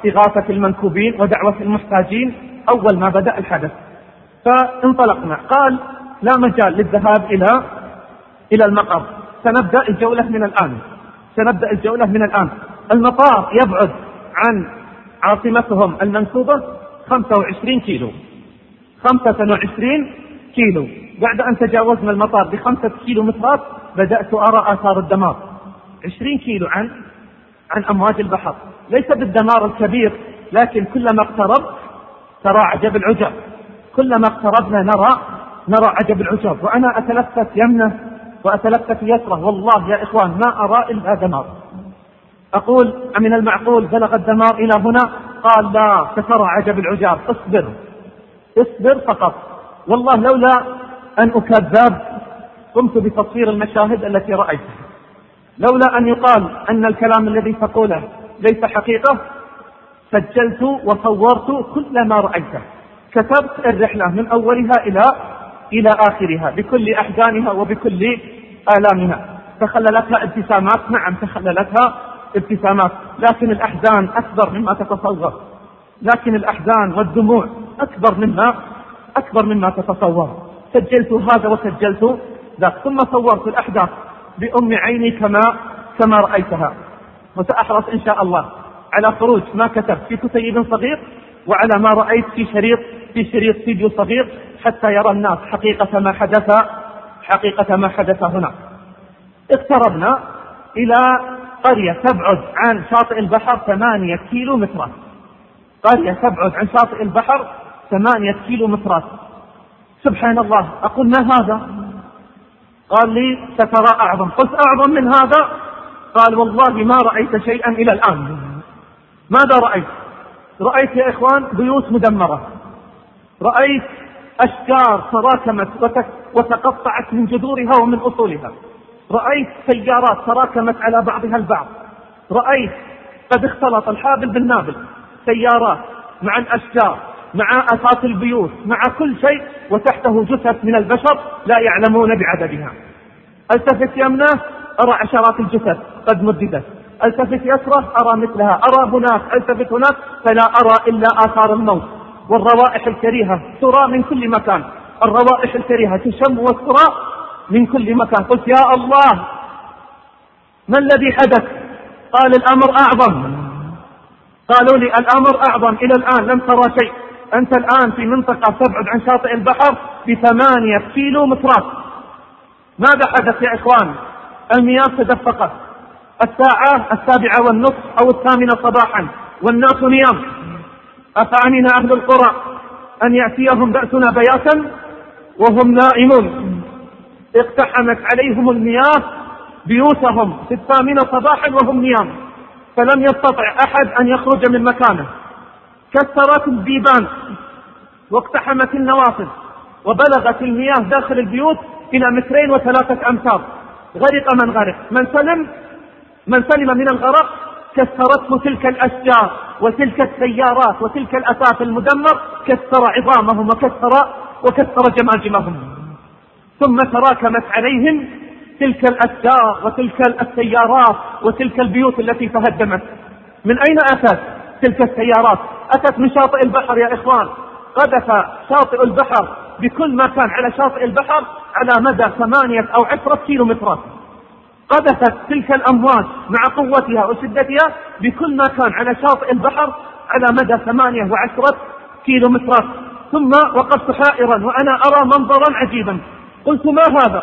إغاثة المنكوبين ودعوة المحتاجين أول ما بدأ الحدث. فانطلقنا. قال لا مجال للذهاب إلى إلى المقر، سنبدأ الجولة من الآن سنبدأ الجولة من الآن. المطار يبعد عن عاصمتهم المنكوبة خمسة وعشرين كيلو خمسة وعشرين كيلو. بعد أن تجاوزنا المطار بخمسة كيلو مترات بدأت أرى آثار الدمار. عشرين كيلو عن عن أمواج البحر، ليس بالدمار الكبير، لكن كلما اقترب ترى عجب العجب، كلما اقتربنا نرى نرى عجب العجب. وأنا أتلفت يمنه وأتلفت يسره، والله يا إخوان ما أرى إلا دمار. أقول أمن المعقول بلغ الدمار إلى هنا؟ قال لا، سترى عجب العجاب، اصبر اصبر فقط. والله لولا أن أكذب قمت بتصوير المشاهد التي رأيتها، لولا أن يقال أن الكلام الذي تقوله ليس حقيقة سجلت وصورت كل ما رأيته. كتبت الرحلة من أولها إلى إلى آخرها بكل أحزانها وبكل آلامها. تخللتها ابتسامات، نعم تخللتها ابتسامات، لكن الأحزان أكبر مما تتصور، لكن الأحزان والدموع أكبر مما أكبر مما تتصور. سجلت هذا وسجلت ذاك، ثم صورت الأحداث بأم عيني كما كما رأيتها. وسأحرص إن شاء الله على خروج ما كتبت في كتيب صغير وعلى ما رأيت في شريط في شريط فيديو صغير حتى يرى الناس حقيقة ما حدث حقيقة ما حدث هنا. اقتربنا إلى قرية تبعد عن شاطئ البحر ثمانية كيلو مترات، قرية تبعد عن شاطئ البحر ثمانية كيلو مترات. سبحان الله، أقول ما هذا؟ قال لي سترى أعظم. قلت أعظم من هذا؟ قال والله ما رأيت شيئا إلى الآن. ماذا رأيت؟ رأيت يا إخوان بيوت مدمرة، رأيت أشجار تراكمت وتقطعت من جذورها ومن أصولها، رأيت سيارات تراكمت على بعضها البعض، رأيت قد اختلط الحابل بالنابل، سيارات مع الأشجار مع أساس البيوت مع كل شيء، وتحته جثث من البشر لا يعلمون بعددها. التفت يمنه أرى عشرات الجثث قد مددت، التفت يسره أرى مثلها، أرى هناك، التفت هناك فلا أرى إلا آثار الموت والروائح الكريهة ترى من كل مكان، الروائح الكريهة تشم وترى من كل مكان. قلت يا الله ما الذي حدث؟ قال الأمر أعظم. قالوا لي الأمر أعظم، إلى الآن لم ترى شيء، أنت الآن في منطقة تبعد عن شاطئ البحر بثمانية كيلو مترات. ماذا حدث يا إخوان؟ المياه تدفقت، الساعة السابعة والنصف أو الثامنة صباحا والناس نيام. أفأمن أهل القرى أن يأتيهم بأسنا بياتا وهم نائمون. اقتحمت عليهم المياه بيوتهم في الثامنة صباحا وهم نيام، فلم يستطع أحد أن يخرج من مكانه. كسرت البيبان واقتحمت النوافذ، وبلغت المياه داخل البيوت إلى مترين وثلاثة أمتار. غرق من غرق، من سلم من سلم من الغرق كسرته تلك الأشجار وتلك السيارات وتلك الأثاث المدمر، كسر عظامهم وكسر وكسر جماجمهم. ثم تراكمت عليهم تلك الأشجار وتلك السيارات وتلك البيوت التي تهدمت. من أين أتت تلك السيارات؟ أتت من شاطئ البحر يا إخوان. قذف شاطئ البحر بكل ما كان على شاطئ البحر على مدى ثمانية أو عشرة كيلو مترات. قذفت تلك الأمواج مع قوتها وشدتها بكل ما كان على شاطئ البحر على مدى ثمانية وعشرة كيلو مترات. ثم وقفت حائرا وأنا أرى منظرا عجيبا. قلت ما هذا؟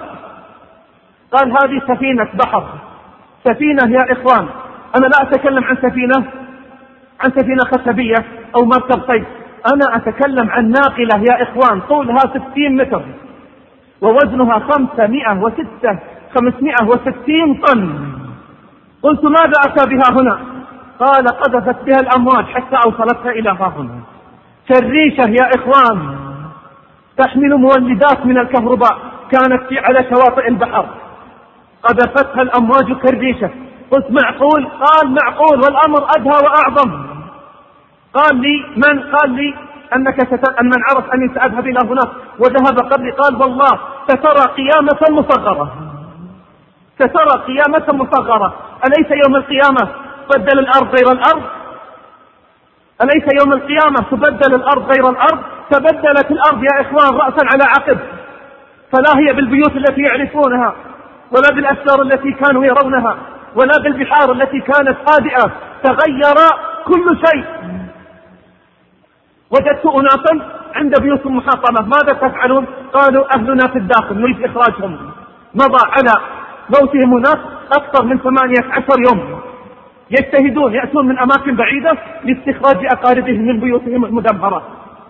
قال هذه سفينة بحر، سفينة يا إخوان. أنا لا أتكلم عن سفينة عن سفينة خشبية أو مركب صيد، أنا أتكلم عن ناقلة يا إخوان طولها ستين متر ووزنها خمسمائة وستة خمسمائة وستين طن. قلت ماذا أتى بها هنا؟ قال قذفت بها الأمواج حتى أوصلتها إلى ها هنا. كالريشة يا إخوان تحمل مولدات من الكهرباء كانت في على شواطئ البحر، قذفتها الأمواج كالريشة. قلت معقول؟ قال معقول، والأمر أدهى وأعظم. قال لي من؟ قال لي أنك ست... أن من عرف أني سأذهب إلى هناك وذهب قبلي قال والله سترى قيامة مصغرة، سترى قيامة مصغرة. أليس يوم القيامة بدل الأرض غير الأرض؟ أليس يوم القيامة تبدل الأرض غير الأرض؟ تبدلت الأرض يا إخوان رأسا على عقب، فلا هي بالبيوت التي يعرفونها، ولا بالأشجار التي كانوا يرونها، ولا بالبحار التي كانت هادئة. تغير كل شيء. وجدت أناسا عند بيوت محاطمة، ماذا تفعلون؟ قالوا أهلنا في الداخل نريد إخراجهم. مضى على موتهم ناس أكثر من ثمانية عشر يوم يجتهدون، يأتون من أماكن بعيدة لاستخراج أقاربهم من بيوتهم المدمرة.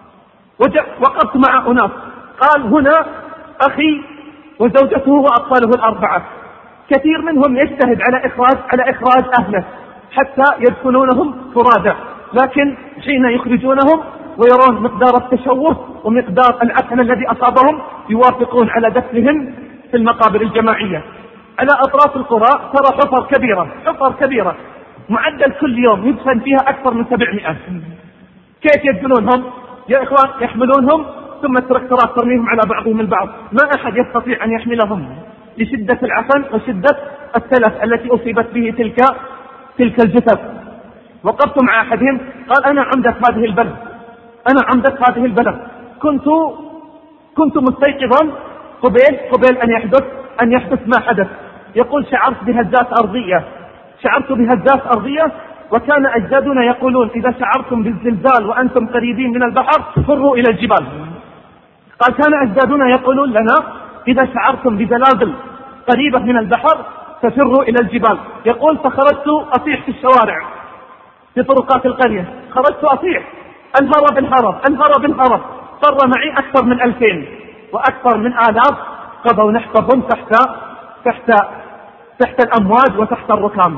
وقفت مع أناس، قال هنا أخي وزوجته وأطفاله الأربعة، كثير منهم يجتهد على إخراج على إخراج أهله حتى يدفنونهم فرادى، لكن حين يخرجونهم ويرون مقدار التشوه ومقدار العفن الذي أصابهم يوافقون على دفنهم في المقابر الجماعية. على أطراف القرى ترى حفر كبيرة حفر كبيرة معدل كل يوم يدفن فيها أكثر من سبعمائة. كيف يدفنونهم يا إخوان؟ يحملونهم ثم التركترات ترميهم على بعضهم البعض، ما أحد يستطيع أن يحملهم لشدة العفن وشدة التلف التي أصيبت به تلك تلك الجثث. وقفت مع أحدهم قال أنا عمدة هذه البلد أنا عمدة هذه البلد كنت كنت مستيقظا قبيل قبيل أن يحدث أن يحدث ما حدث. يقول شعرت بهزات أرضية شعرت بهزات أرضية وكان أجدادنا يقولون إذا شعرتم بالزلزال وأنتم قريبين من البحر فروا إلى الجبال. قال كان أجدادنا يقولون لنا إذا شعرتم بزلازل قريبة من البحر ففروا إلى الجبال. يقول فخرجت أصيح في الشوارع في طرقات القرية، خرجت أصيح الهرب الهرب الهرب الهرب. صار معي أكثر من ألفين وأكثر من آلاف قضوا نحفظهم تحت تحت تحت الأمواج وتحت الركام.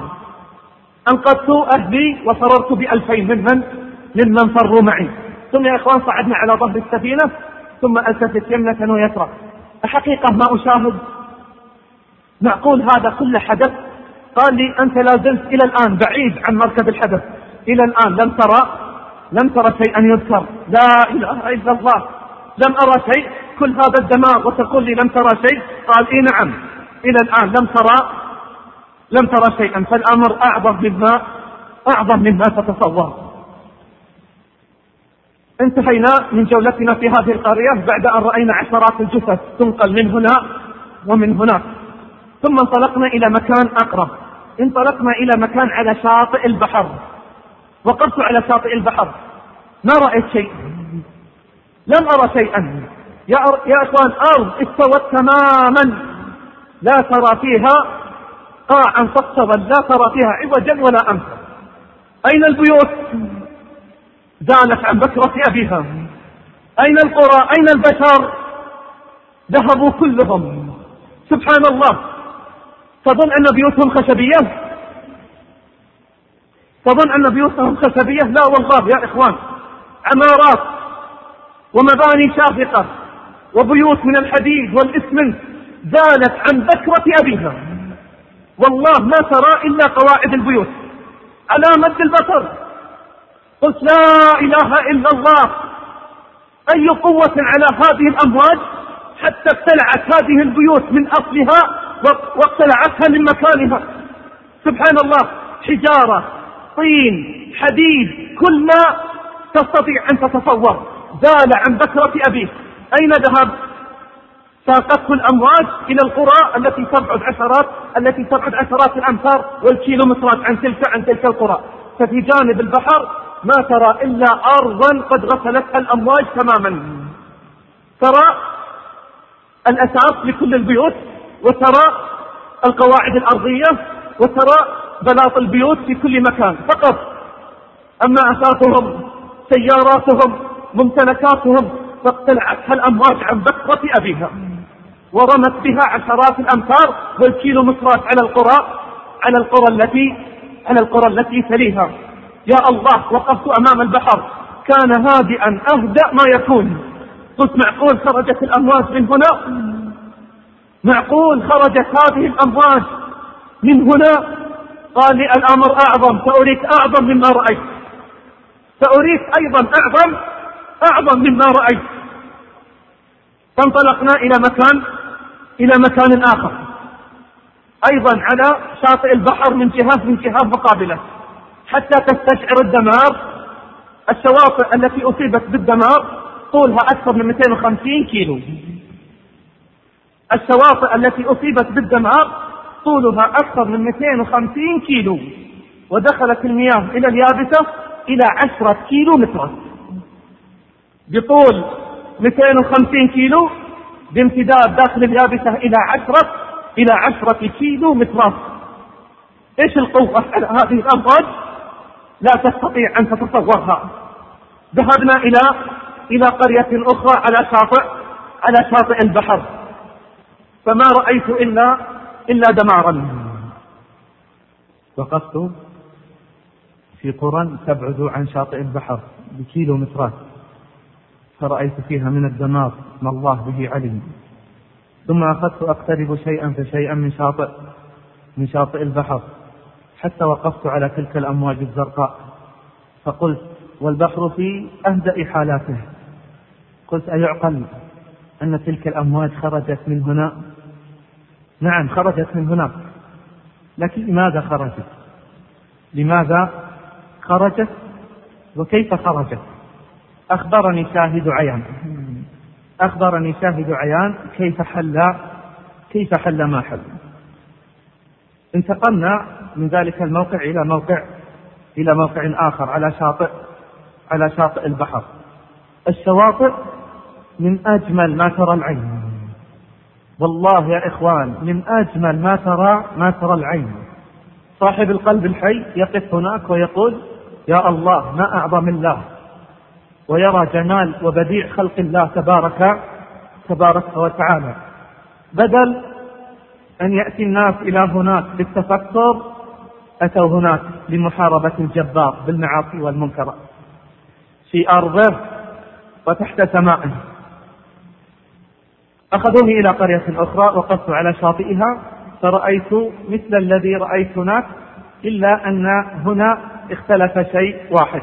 أنقذت أهلي وفررت بألفين ممن ممن فروا معي. ثم يا إخوان صعدنا على ظهر السفينة ثم ألتفت يمنة ويسرى. الحقيقة ما أشاهد معقول هذا كل حدث؟ قال لي أنت لا زلت إلى الآن بعيد عن مركز الحدث، إلى الآن لم ترى لم ترى شيئا يذكر. لا إله إلا الله، لم أرى شيء. كل هذا الدمار وتقول لي لم ترى شيء؟ قال إيه نعم، إلى الآن لم ترى لم ترى شيئا. فالأمر أعظم مما أعظم مما تتصور. انتهينا من جولتنا في هذه القرية بعد أن رأينا عشرات الجثث تنقل من هنا ومن هناك، ثم انطلقنا إلى مكان أقرب. انطلقنا إلى مكان على شاطئ البحر. وقفت على شاطئ البحر ما رأيت شيء، لم أرى شيئا. يا, يا أخوان أرض استوت تماما، لا ترى فيها قاعا صفصفا، لا ترى فيها عوجا ولا أمسا. أين البيوت؟ زالت عن بكرة أبيها. أين القرى؟ أين البشر؟ ذهبوا كلهم. سبحان الله، تظن أن بيوتهم خشبية؟ تظن أن بيوتهم خشبية؟ لا والله يا إخوان، عمارات ومباني شاهقة وبيوت من الحديد والإسمنت زالت عن بكرة أبيها. والله ما ترى إلا قواعد البيوت على مد البصر. قلت لا إله إلا الله، أي قوة على هذه الأمواج حتى ابتلعت هذه البيوت من أصلها واقتلعتها من مكانها. سبحان الله، حجارة طين حديد كل ما تستطيع أن تتصور زال عن بكرة أبيه. أين ذهب؟ ساقته الأمواج إلى القرى التي تبعد عشرات التي تبعد عشرات الأمتار والكيلومترات عن تلك عن تلك القرى. ففي جانب البحر ما ترى إلا أرضا قد غسلتها الأمواج تماما. ترى الأساس لكل البيوت، وترى القواعد الأرضية، وترى بلاط البيوت في كل مكان فقط. أما أساسهم سياراتهم ممتلكاتهم فاقتلعتها الأمواج عن بكرة أبيها ورمت بها عشرات الأمتار والكيلومترات على القرى على القرى التي على القرى التي تليها. يا الله، وقفت أمام البحر كان هادئا أهدأ ما يكون. قلت معقول خرجت الأمواج من هنا؟ معقول خرجت هذه الأمواج من هنا؟ قال لي الأمر أعظم، سأريك أعظم مما رأيت، سأريك أيضا أعظم أعظم مما رأيت. فانطلقنا إلى مكان إلى مكان آخر أيضا على شاطئ البحر من جهة من جهة مقابلة حتى تستشعر الدمار الشواطئ التي أصيبت بالدمار طولها أكثر من مئتين وخمسين كيلو. الشواطئ التي أصيبت بالدمار طولها أكثر من مئتين وخمسين كيلو، ودخلت المياه إلى اليابسة إلى عشرة كيلو مترات، بطول مئتين وخمسين كيلو بامتداد داخل اليابسة إلى عشرة إلى عشرة كيلو مترات. إيش القوة على هذه الأمواج؟ لا تستطيع أن تتصورها. ذهبنا إلى إلى قرية أخرى على شاطئ على شاطئ البحر، فما رأيت إلا إلا دمارا. وقفت في قرى تبعد عن شاطئ البحر بكيلو مترات، فرأيت فيها من الدمار ما الله به علم. ثم أخذت أقترب شيئا فشيئا من شاطئ من شاطئ البحر، حتى وقفت على تلك الأمواج الزرقاء، فقلت والبحر في أهدأ حالاته، قلت أيعقل أن تلك الأمواج خرجت من هنا؟ نعم خرجت من هناك، لكن لماذا خرجت؟ لماذا خرجت وكيف خرجت؟ أخبرني شاهد عيان أخبرني شاهد عيان كيف حل كيف حل ما حل. انتقلنا من ذلك الموقع إلى موقع إلى موقع آخر على شاطئ على شاطئ البحر. الشواطئ من أجمل ما ترى العين، والله يا إخوان من أجمل ما ترى ما ترى العين. صاحب القلب الحي يقف هناك ويقول يا الله ما أعظم الله، ويرى جمال وبديع خلق الله تبارك تبارك وتعالى. بدل أن يأتي الناس إلى هناك للتفكر، أتوا هناك لمحاربة الجبار بالمعاصي والمنكرات في أرضه وتحت سمائه. أخذوني إلى قرية أخرى، وقفت على شاطئها فرأيت مثل الذي رأيت هناك، إلا أن هنا اختلف شيء واحد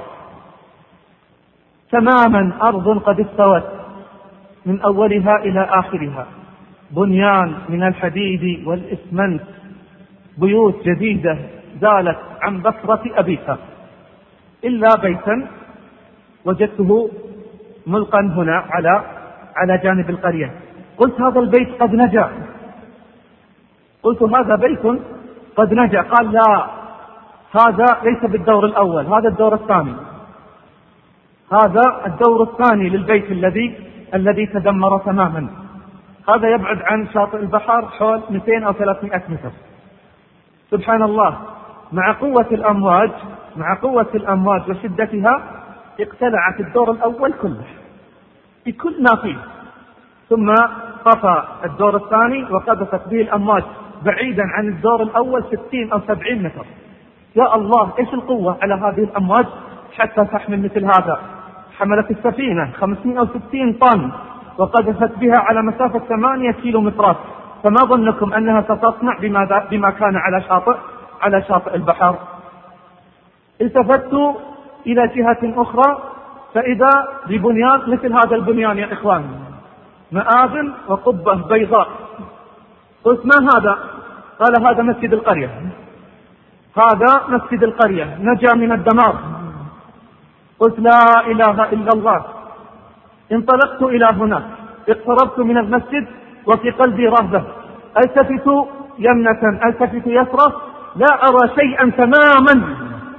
تماما. أرض قد استوت من أولها إلى آخرها، بنيان من الحديد والإسمنت، بيوت جديدة زالت عن بصرة أبيها، إلا بيتا وجدته ملقا هنا على على جانب القرية. قلت هذا البيت قد نجا، قلت هذا بيت قد نجا. قال لا، هذا ليس بالدور الأول، هذا الدور الثاني، هذا الدور الثاني للبيت الذي الذي تدمر تماما. هذا يبعد عن شاطئ البحر حول مئتين أو ثلاثمائة متر. سبحان الله، مع قوة الأمواج مع قوة الأمواج وشدتها اقتلعت الدور الأول كله بكل ما فيه، ثم قطع الدور الثاني وقذفت به الأمواج بعيدا عن الدور الأول ستين أو سبعين متر. يا الله إيش القوة على هذه الأمواج حتى تحمل مثل هذا. حملت السفينة خمسين أو ستين طن وقذفت بها على مسافة ثمانية كيلو مترات. فما ظنكم أنها ستصنع بما, بما كان على شاطئ على شاطئ البحر؟ التفت إلى جهة أخرى فإذا ببنيان مثل هذا البنيان يا إخوان، مآذن وقبة بيضاء. قلت ما هذا؟ قال هذا مسجد القرية، هذا مسجد القرية نجا من الدمار. قلت لا إله إلا الله. انطلقت إلى هناك، اقتربت من المسجد وفي قلبي رهبة، التفت يمنة التفت يسرى، لا أرى شيئا تماما.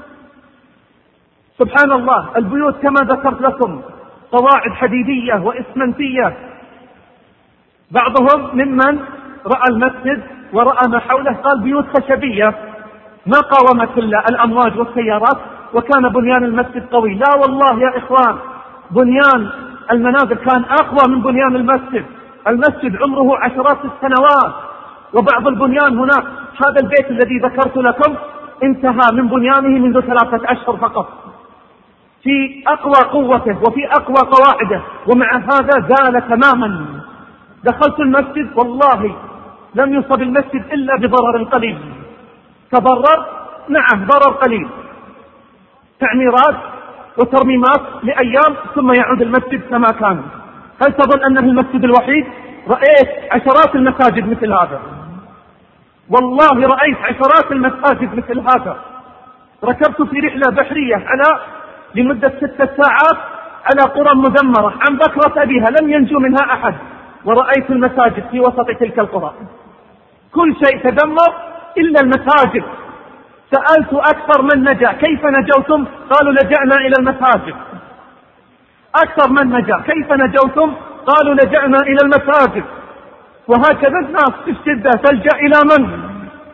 سبحان الله، البيوت كما ذكرت لكم قواعد حديدية وإسمنتية. بعضهم ممن رأى المسجد ورأى ما حوله قال بيوت خشبية ما قاومت إلا الأمواج والسيارات، وكان بنيان المسجد قوي. لا والله يا إخوان، بنيان المنازل كان أقوى من بنيان المسجد. المسجد عمره عشرات السنوات، وبعض البنيان هناك، هذا البيت الذي ذكرت لكم انتهى من بنيانه منذ ثلاثة أشهر فقط، في أقوى قوته وفي أقوى قواعده، ومع هذا زال تماما. دخلت المسجد والله لم يصب المسجد إلا بضرر قليل. تضرر نعم ضرر قليل، تعميرات وترميمات لأيام ثم يعود المسجد كما كان. هل تظن أنه المسجد الوحيد؟ رأيت عشرات المساجد مثل هذا، والله رأيت عشرات المساجد مثل هذا. ركبت في رحلة بحرية على لمدة ستة ساعات على قرى مدمرة عن بكرة أبيها لم ينجو منها أحد، ورأيت المساجد في وسط تلك القرى، كل شيء تدمر إلا المساجد. سألت أكثر من نجا كيف نجوتم؟ قالوا لجأنا إلى المساجد. أكثر من نجا كيف نجوتم؟ قالوا لجأنا إلى المساجد. وهكذا الناس في الشدة تلجأ إلى من؟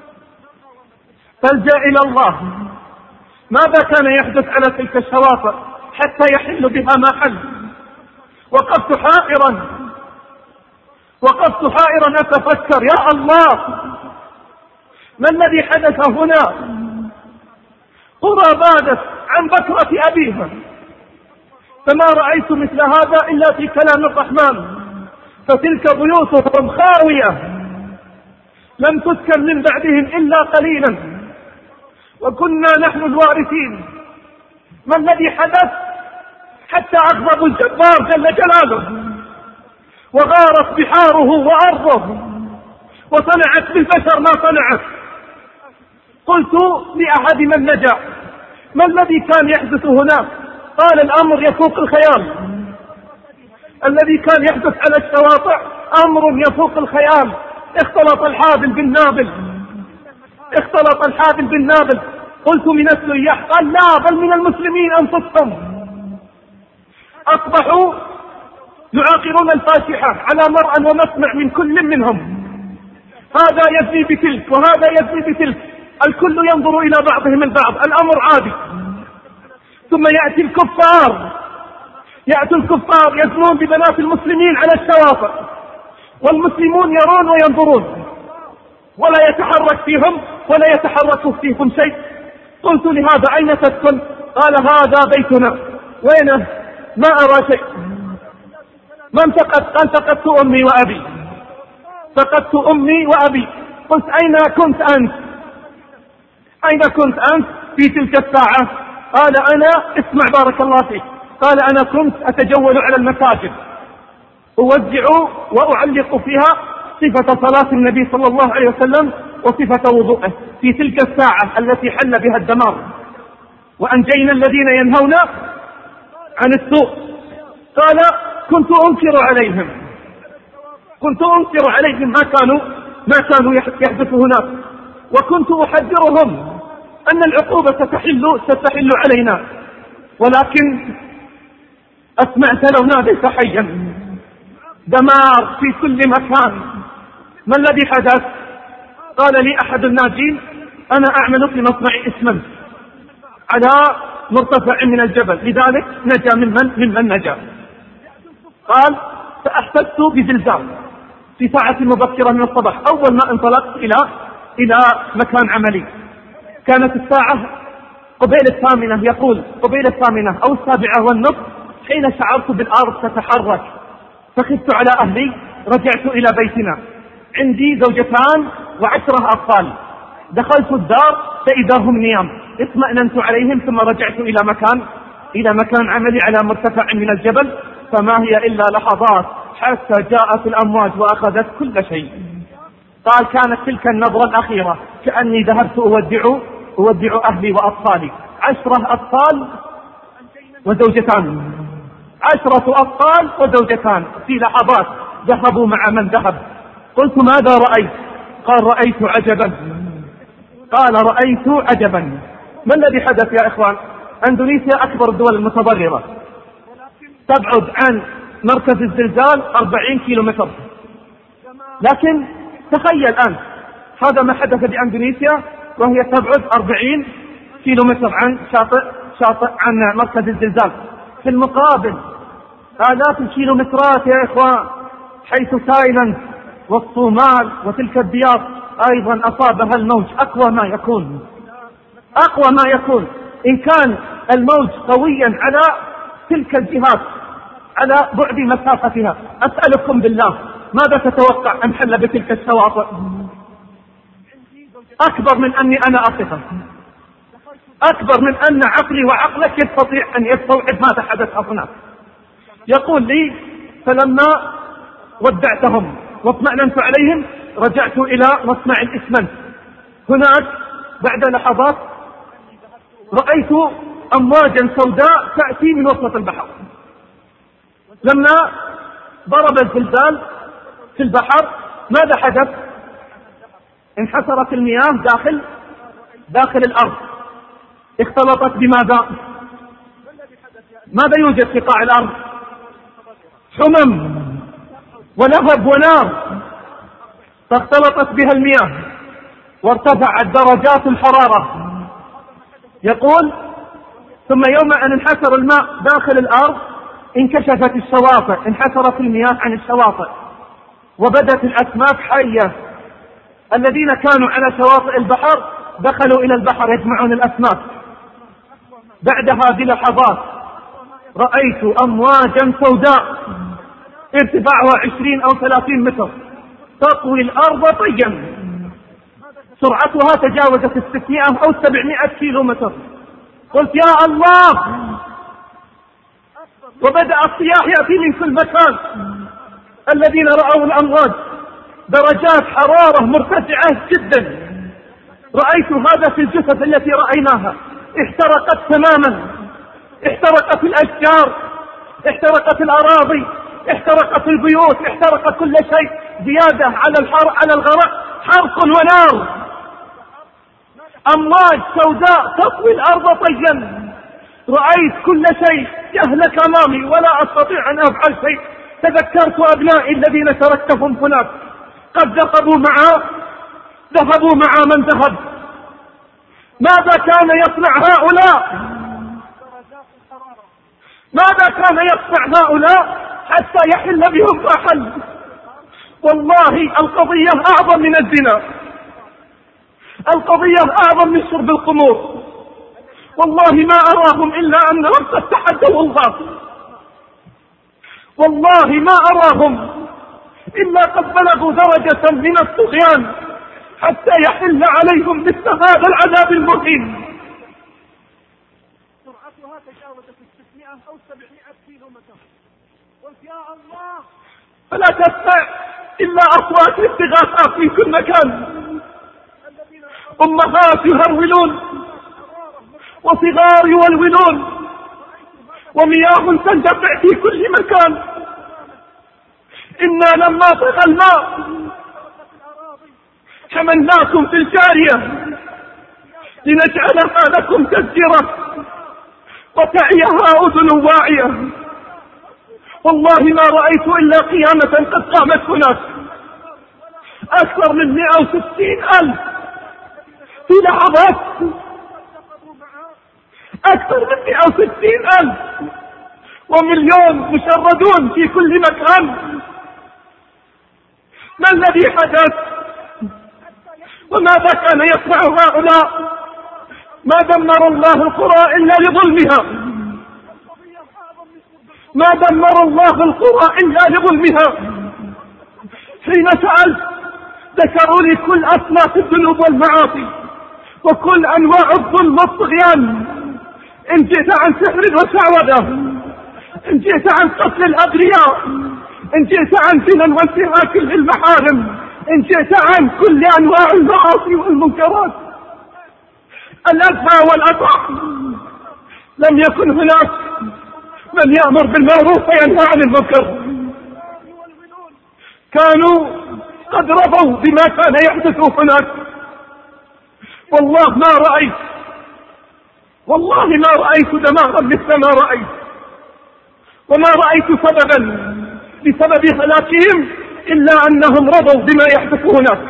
تلجأ إلى الله. ماذا كان يحدث على تلك الشواطئ حتى يحل بها ما حل؟ وقفت حائرا وقفت حائرا أتفكر يا الله ما الذي حدث هنا؟ قرى بادت عن بكرة أبيها، فما رأيت مثل هذا إلا في كلام الرحمن. فتلك بيوتهم خاوية لم تسكن من بعدهم إلا قليلا، وكنا نحن الوارثين. ما الذي حدث حتى أغضب الجبار جل جلاله وغارت بحاره وأرضه وصنعت بالبشر ما صنعت؟ قلت لأحد من نجا ما الذي كان يحدث هناك؟ قال الأمر يفوق الخيال. الذي كان يحدث على الشواطئ أمر يفوق الخيال. اختلط الحابل بالنابل اختلط الحابل بالنابل. قلت من السياح؟ قال لا، بل من المسلمين أنفسهم. أصبحوا يعاقرون الفاتحة على مرأى ومسمع من كل منهم، هذا يزني بتلك وهذا يزني بتلك، الكل ينظر إلى بعضهم البعض، الأمر عادي. ثم يأتي الكفار يأتي الكفار يزنون ببنات المسلمين على الشواطئ، والمسلمون يرون وينظرون ولا يتحرك فيهم ولا يتحرك فيهم شيء. قلت لهذا أين تسكن؟ قال هذا بيتنا. وينه؟ ما أرى شيء. من فقد؟ قال فقدت أمي وأبي فقدت أمي وأبي. قلت أين كنت أنت؟ أين كنت أنت في تلك الساعة؟ قال أنا، اسمع بارك الله فيك، قال أنا كنت أتجول على المساجد أوزع وأعلق فيها صفة صلاة النبي صلى الله عليه وسلم وصفة وضوءه في تلك الساعة التي حل بها الدمار، وأنجينا الذين ينهون عن السوء. قال كنت أنكر عليهم كنت أنكر عليهم ما كانوا ما كانوا يحدث هناك، وكنت أحذرهم أن العقوبة ستحل ستحل علينا، ولكن أسمعت لو ناديت حيا. دمار في كل مكان. ما الذي حدث؟ قال لي أحد الناجين أنا أعمل في مصنع إسمنت على مرتفع من الجبل، لذلك نجا ممن ممن نجا. قال فأحسست بزلزال في ساعة مبكرة من الصباح أول ما انطلقت إلى إلى مكان عملي. كانت الساعة قبيل الثامنة، يقول قبيل الثامنة أو السابعة والنصف، حين شعرت بالأرض تتحرك فخفت على أهلي. رجعت إلى بيتنا، عندي زوجتان وعشرة أطفال. دخلت الدار فإذا هم نيام، اطمأننت عليهم ثم رجعت إلى مكان إلى مكان عملي على مرتفع من الجبل. فما هي إلا لحظات حتى جاءت الأمواج وأخذت كل شيء. قال كانت تلك النظرة الأخيرة كأني ذهبت أودع أودع أهلي وأطفالي. عشرة أطفال وزوجتان عشرة أطفال وزوجتان في لحظات ذهبوا مع من ذهب. قلت ماذا رأيت؟ قال رأيت عجبا قال رأيت عجبا. ما الذي حدث يا إخوان؟ أندونيسيا أكبر الدول المتضررة، تبعد عن مركز الزلزال أربعين كيلومتر، لكن تخيل الآن هذا ما حدث بأندونيسيا وهي تبعد أربعين كيلومتر عن شاطئ شاطئ عن مركز الزلزال. في المقابل آلاف الكيلومترات يا إخوان حيث تايلاند والصومال وتلك الديار أيضا أصابها الموج أقوى ما يكون أقوى ما يكون. إن كان الموج قويا على تلك الجهات على بعد مسافتها، أسألكم بالله ماذا تتوقع أن حل بتلك الشواطئ؟ أكبر من أني أنا أصفه، أكبر من أن عقلي وعقلك يستطيع أن يستوعب ماذا حدث هناك. يقول لي فلما ودعتهم واطمأننت عليهم رجعت إلى مصنع الإسمنت. هناك بعد لحظات رأيت أمواجا سوداء تأتي من وسط البحر. لما ضرب الزلزال في البحر ماذا حدث؟ انحسرت المياه داخل داخل الأرض، اختلطت بماذا؟ ماذا يوجد في قاع الأرض؟ حمم ولهب ونار، فاختلطت بها المياه وارتفعت درجات الحرارة. يقول ثم يوم أن انحسر الماء داخل الأرض انكشفت الشواطئ، انحسرت المياه عن الشواطئ وبدت الأسماك حية. الذين كانوا على شواطئ البحر دخلوا إلى البحر يجمعون الأسماك. بعدها بلحظات رأيت أمواجا سوداء ارتفاعها عشرين أو ثلاثين متر تطوي الأرض طيا، سرعتها تجاوزت الستمائة أو سبعمائة كيلو متر. قلت يا الله، وبدأ الصياح يأتي من كل مكان. الذين رأوا الأمواج درجات حرارة مرتفعة جدا. رأيت هذا في الجثث التي رأيناها، احترقت تماما، احترقت الأشجار، احترقت الأراضي، احترقت البيوت، احترق كل شيء، زيادة على الحر على الغرق حرق ونار. أمواج سوداء تطوي الأرض طيا. رأيت كل شيء يهلك أمامي ولا أستطيع أن أفعل شيء. تذكرت أبنائي الذين تركتهم هناك، قد ذهبوا مع ذهبوا مع من ذهب. ماذا كان يصنع هؤلاء؟ ماذا كان يصنع هؤلاء حتى يحل بهم ما حل؟ والله القضية أعظم من الزنا، القضية أعظم من شرب الخمور. والله ما أراهم إلا أنهم قد تحدوا الله، والله ما أراهم إلا قد بلغوا درجة من الطغيان حتى يحل عليهم مثل هذا العذاب المهين. سرعتها تجاوزت ستمائة أو سبعمائة كيلو متر. قلت يا الله، فلا تسمع إلا أصوات الاستغاثات من كل مكان. أمهات يهرولون وصغار يولولون ومياه تندفع في كل مكان. إنا لما طغى الماء حملناكم في الجارية لنجعلها لكم تذكرة وتعيها أذن واعية. والله ما رأيت إلا قيامة قد قامت هناك، أكثر من مئة وستين ألف في لحظات، أكثر من مئة وستين ألف ومليون مشردون في كل مكان. ما الذي حدث؟ وماذا كان يصنع هؤلاء؟ ما دمر الله القرى إلا لظلمها، ما دمر الله القرى إلا لظلمها. حين سألت ذكروا لي كل أصناف الذنوب والمعاصي وكل أنواع الظلم والطغيان. إن جئت عن سحر وشعوذة، إن جئت عن قتل الأبرياء، إن جئت عن زنا وانتهاك للمحارم، إن جئت عن كل أنواع المعاصي والمنكرات. الأدهى والأطهى لم يكن هناك من يأمر بالمعروف وينهى عن المنكر. كانوا قد رضوا بما كان يحدث هناك. والله ما رأيت والله ما رأيت دمارا مثل ما رأيت، وما رأيت سببا بسبب هلاكهم إلا أنهم رضوا بما يحدث هناك.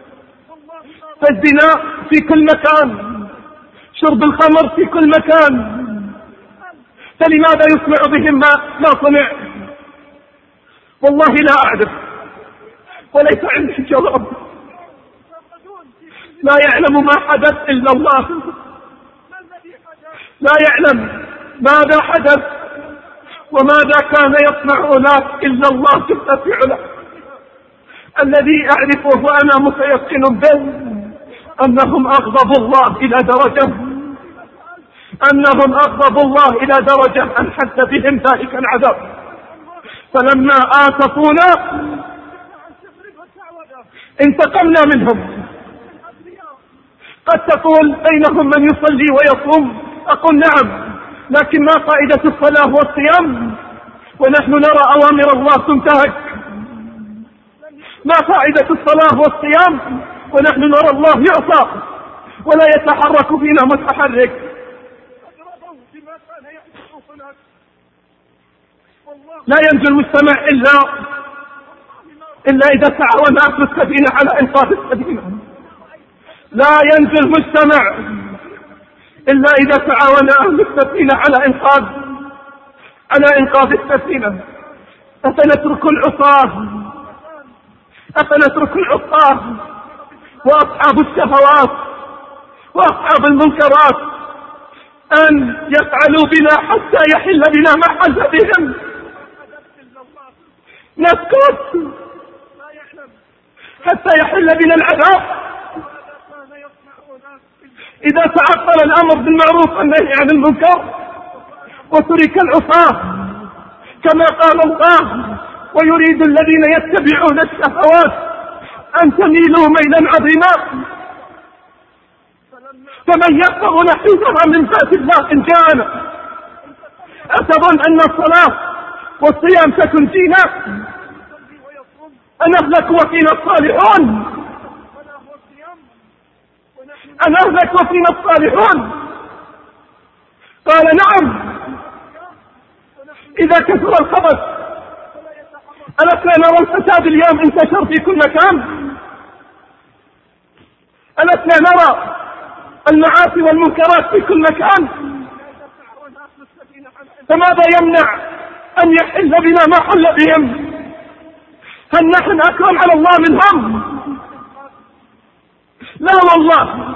فالزنا في كل مكان، شرب الخمر في كل مكان، فلماذا يسمع بهم ما ما صنع؟ والله لا أعرف وليس عندي جواب. لا يعلم ما حدث إلا الله، لا يعلم ماذا حدث وماذا كان يصنع هناك إلا الله جل في علاه. الذي أعرفه وأنا متيقن به أنهم أغضبوا الله إلى درجة أنهم أغضبوا الله إلى درجة أن حد بهم ذلك العذاب. فلما آسفونا انتقمنا منهم. قد تقول بينهم من يصلي ويصوم أقول نعم، لكن ما فائدة الصلاة والصيام ونحن نرى أوامر الله تنتهك؟ ما فائدة الصلاة والصيام ونحن نرى الله يعصى ولا يتحرك فينا متحرك؟ لا ينجو المجتمع إلا إلا إذا تعاون أهل السفينة على إنقاذ السفينة. لا ينجو المجتمع إلا إذا تعاون أهل السفينة على إنقاذ على إنقاذ السفينة. أفنترك العصاة أفنترك العصاة وأصحاب الشهوات وأصحاب المنكرات أن يفعلوا بنا حتى يحل بنا ما حل بهم؟ نسكت حتى يحل بنا العذاب؟ إذا تعطل الأمر بالمعروف والنهي عن المنكر وترك العصاة كما قال الله ويريد الذين يتبعون الشهوات أن تميلوا ميلا عظيما، فمن يقطع نحيفها من ذات الله إن كان. أتظن أن الصلاة والصيام ستنجينا؟ أنهلك وفينا الصالحون أنهلك وفينا الصالحون؟ قال نعم إذا كثر الخبث. ألسنا نرى الفساد اليوم انتشر في كل مكان؟ ألسنا نرى المعاصي والمنكرات في كل مكان؟ فماذا يمنع أن يحل بنا ما حل بهم؟ هل نحن أكرم على الله منهم؟ لا والله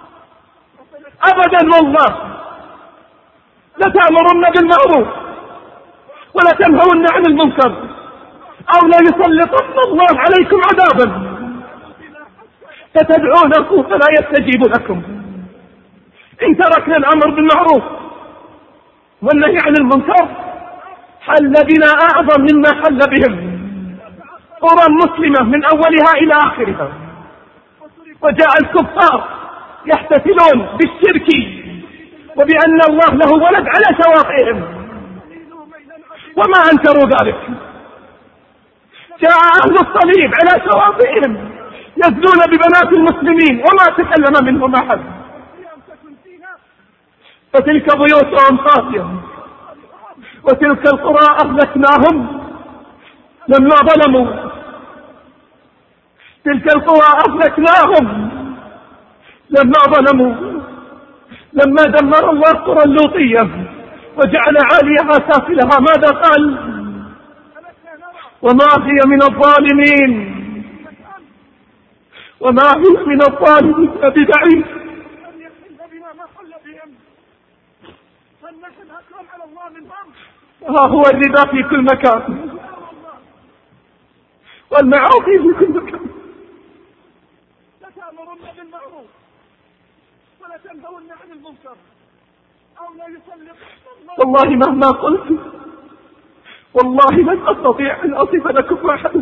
أبدا والله. لتأمرن بالمعروف ولا تنهون عن المنكر أو لا يسلطن الله عليكم عذابا فتدعونه فلا يستجيب لكم. إن تركنا الأمر بالمعروف والنهي عن المنكر حل بنا أعظم مما حل بهم. قرى مسلمة من أولها إلى آخرها، وجاء الكفار يحتفلون بالشرك وبأن الله له ولد على شواطئهم وما أنكروا ذلك. جاء أهل الصليب على شواطئهم يزنون ببنات المسلمين وما تكلم منهم أحد. فتلك بيوتهم خافية وتلك القرى أهلكناهم لما ظلموا. تلك القرى أهلكناهم لما ظلموا. لما دمر الله القرى اللوطية وجعل عاليها سافلها ماذا قال؟ وما هي من الظالمين وما هي من الظالمين ببعيد. ها هو الربا في كل مكان والمعاصي في كل مكان. لتأمرن بالمعروف ولا تنهون عن المنكر أو لا يسلط. والله مهما قلت والله لن أستطيع أن أصف لكم أحد.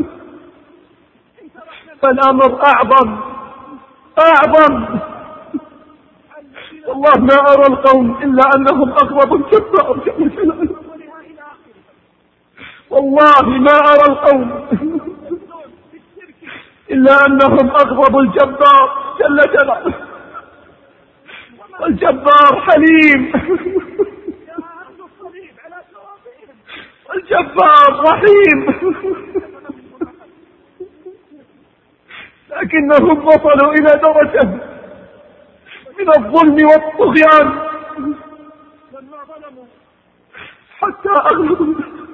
فالأمر أعظم أعظم. والله ما أرى القوم إلا أنهم أغضب الجبار جل جلاله. والله ما أرى القوم إلا أنهم أغضب الجبار جل جلاله. والجبار حليم والجبار رحيم، لكنهم وصلوا إلى درجة من الظلم والطغيان حتى أغلبوا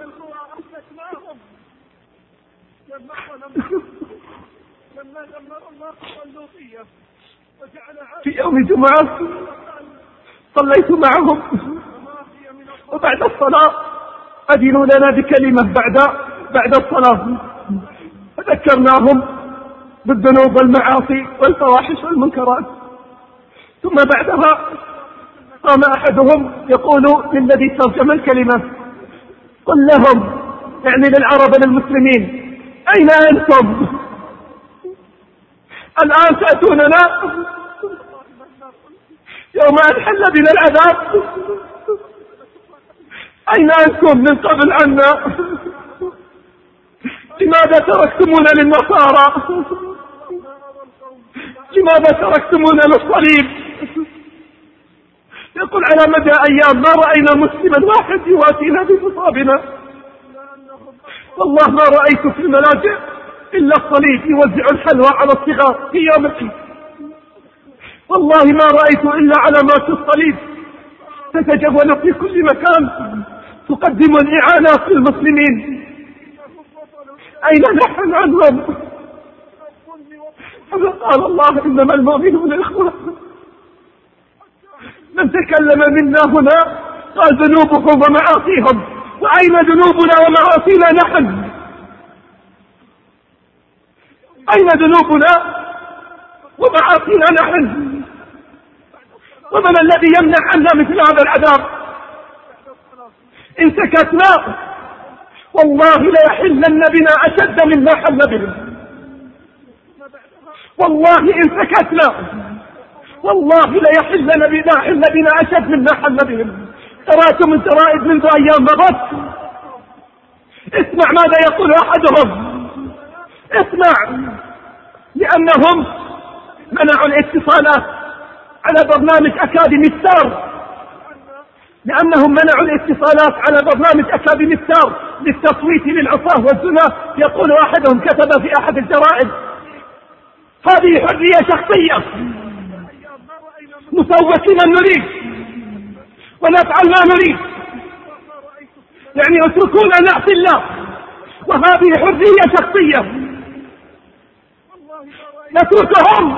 في يوم جمعة صليت معهم، وبعد الصلاة أذنوا لنا بكلمة بعد بعد الصلاة، فذكرناهم بالذنوب والمعاصي والفواحش والمنكرات. ثم بعدها قام أحدهم يقول للذي ترجم الكلمة: قل لهم، يعني للعرب للمسلمين: أين أنتم؟ الآن تأتوننا؟ يا يوم أن حل بنا العذاب أين أنتم من قبل عنا؟ لماذا تركتمونا للنصارى؟ لماذا تركتمونا للصليب؟ يقول على مدى أيام ما رأينا مسلما واحد يواسينا بمصابنا، والله ما رأيت في الملاجئ إلا الصليب يوزع الحلوى على الصغار في يوم العيد، والله ما رأيت إلا علامات الصليب تتجول في كل مكان تقدم الإعانات للمسلمين. أين نحن عنهم؟ قال الله إنما المؤمنون إخوة. من تكلم منا هنا قال ذنوبهم ومعاصيهم، وأين ذنوبنا ومعاصينا نحن؟ أين ذنوبنا ومعاصينا نحن؟ ومن الذي يمنع عنا مثل هذا العذاب؟ إن سكتنا والله ليحلن بنا أشد مما حل بهم، والله إن سكتنا والله ليحلن بنا حل بنا أشد مما حل بهم. قرأتم الجرائد منذ أيام مضت، اسمع ماذا يقول أحدهم، اسمع، لأنهم منعوا الاتصالات على برنامج أكاديمي ستار، لأنهم منعوا الاتصالات على برنامج أكاديمي ستار للتصويت للعصاة والزنا. يقول أحدهم كتب في أحد الجرائد هذه حرية شخصية، نصوت لمن نريد ونفعل ما نريد، يعني اتركونا نعصي الله، وهذه حرية شخصية. نتركهم،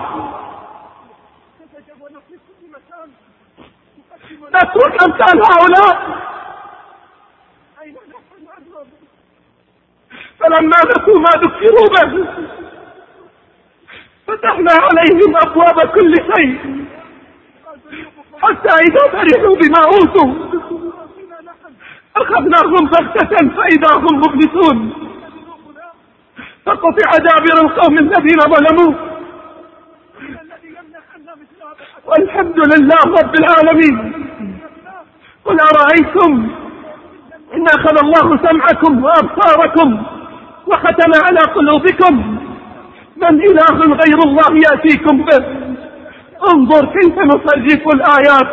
نترك أمثال هؤلاء. فلما نسوا ما ذكروا به فتحنا عليهم أبواب كل شيء، حتى إذا فرحوا بما أوتوا أخذناهم بغتة فإذا هم مبلسون، فقطع دابر القوم الذين ظلموا، والحمد لله رب العالمين. قل أرأيتم إن أخذ الله سمعكم وأبصاركم وختم على قلوبكم من إله غير الله يأتيكم به؟ انظر كيف نصرف الآيات،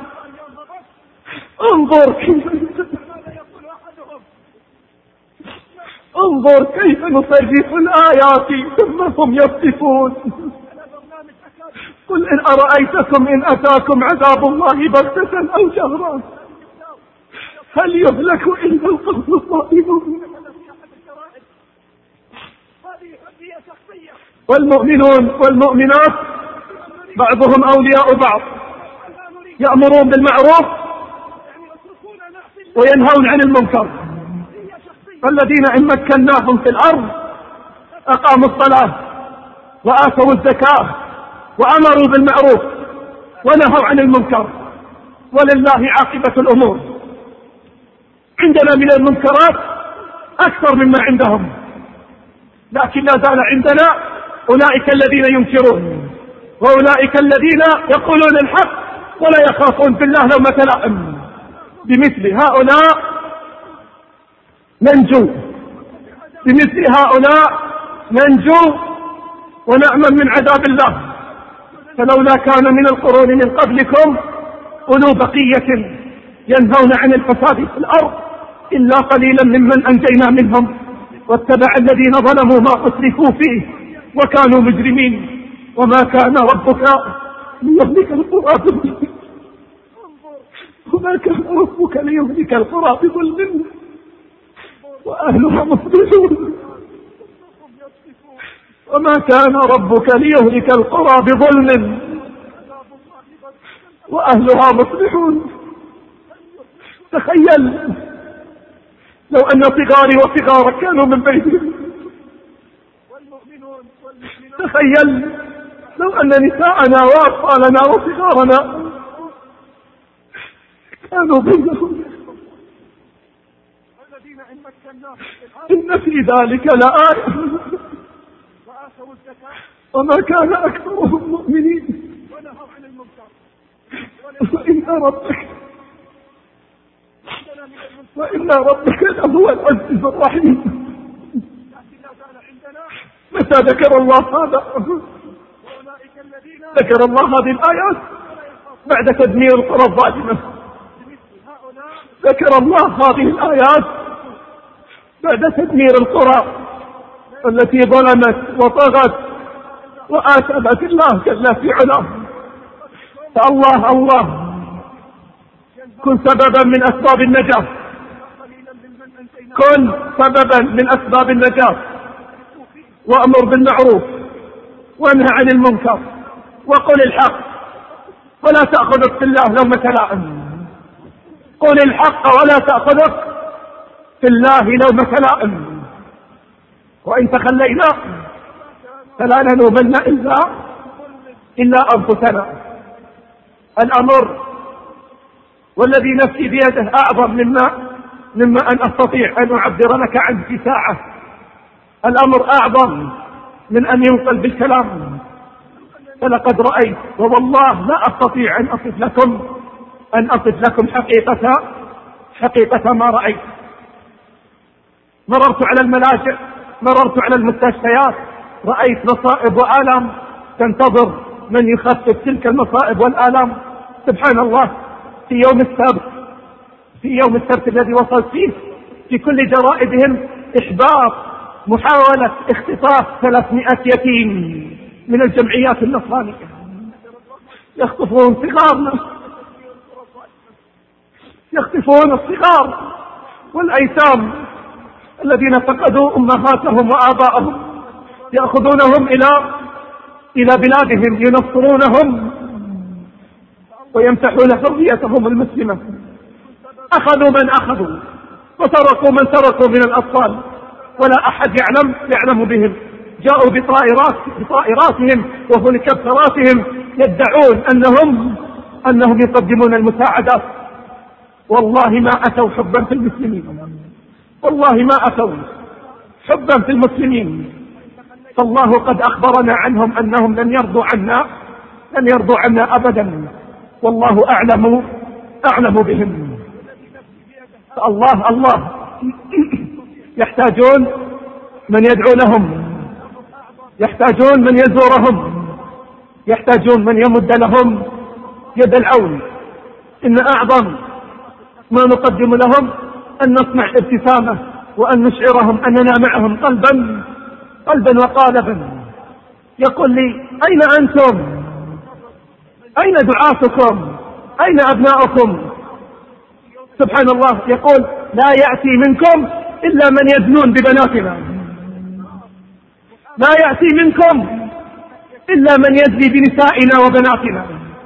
انظر كيف انظر كيف نصرف الآيات ثم هم يصدفون. قل إن أرأيتكم إن أتاكم عذاب الله بغتة أو جهرا هل يهلك إلا القوم الظالمون؟ والمؤمنون والمؤمنات بعضهم أولياء بعض، يأمرون بالمعروف وينهون عن المنكر. فالذين إن مكناهم في الأرض أقاموا الصلاة وآتوا الزكاة وأمروا بالمعروف ونهوا عن المنكر، ولله عاقبة الأمور. عندنا من المنكرات أكثر مما عندهم، لكن لا زال عندنا أولئك الذين ينكرون، وأولئك الذين يقولون الحق ولا يخافون بالله لومة لائم. بمثل هؤلاء ننجو، بمثل هؤلاء ننجو ونأمن من عذاب الله. فلولا كان من القرون من قبلكم أولو بقية ينهون عن الفساد في الأرض إلا قليلا ممن أنجينا منهم واتبع الذين ظلموا ما أسرفوا فيه وكانوا مجرمين. وما كان ربك ليهلك القرى بظلم، وما كان ربك ليهلك القرى بظلم وأهلها مصلحون. وما كان ربك ليهلك القرى بظلم وأهلها مصلحون. تخيل لو أن صغاري وصغارك كانوا من بيتهم، تخيل لو أن نساءنا وأطفالنا وصغارنا كانوا بينهم. إن في ذلك لآية وما كان أكثرهم مؤمنين. وإن ربك وإن ربك لهو العزيز الرحيم. متى ذكر الله هذا؟ ذكر الله هذه الآيات بعد تدمير القرى الظالمة. ذكر الله هذه الآيات بعد تدمير القرى التي ظلمت وطغت وآثمت الله جل في علاه. فالله الله كن سببا من أسباب النجاة، كن سببا من أسباب النجاة، وأمر بالمعروف وانهى عن المنكر وقل الحق ولا تأخذك في الله لومة لائم. قل الحق ولا تأخذك في الله لومة لائم. وإن تخلينا فلا نلومن إلا إلا أنفسنا. الأمر والذي نفسي بيده أعظم مما مما أن أستطيع أن أعبر لك عنه في ساعة. الأمر أعظم من أن ينقل بالكلام. فلقد رأيت ووالله لا أستطيع أن أصف لكم أن أصف لكم حقيقة حقيقة ما رأيت. مررت على الملاجئ، مررت على المستشفيات، رأيت مصائب وآلام تنتظر من يخفف تلك المصائب والآلام. سبحان الله، في يوم السبت في يوم السبت الذي وصلت فيه في كل جرائدهم إحباط محاولة اختطاف ثلاثمائة يتيم من الجمعيات النصرانية. يخطفون صغارنا، يخطفون الصغار والأيتام الذين فقدوا أمهاتهم وآباءهم، يأخذونهم إلى إلى بلادهم، ينصرونهم ويمسحون حريتهم المسلمة. أخذوا من أخذوا وتركوا من تركوا من الأطفال، ولا أحد يعلم يعلم بهم. جاءوا بطائرات بطائراتهم وهليكوبتراتهم يدعون أنهم أنهم يقدمون المساعدات. والله ما أتوا حبا في المسلمين، والله ما أتوا حبا في المسلمين. فالله قد أخبرنا عنهم أنهم لن يرضوا عنا لن يرضوا عنا أبدا، والله أعلم أعلم بهم. الله الله يحتاجون من يدعو لهم، يحتاجون من يزورهم، يحتاجون من يمد لهم يد العون. إن أعظم ما نقدم لهم أن نصنع ابتسامة وأن نشعرهم أننا معهم قلبا قلبا وقالبا. يقول لي أين أنتم؟ أين دعاتكم؟ أين أبناؤكم؟ سبحان الله، يقول لا يأتي منكم إلا من يزنون ببناتنا، لا يأتي منكم إلا من يزني بنسائنا وبناتنا.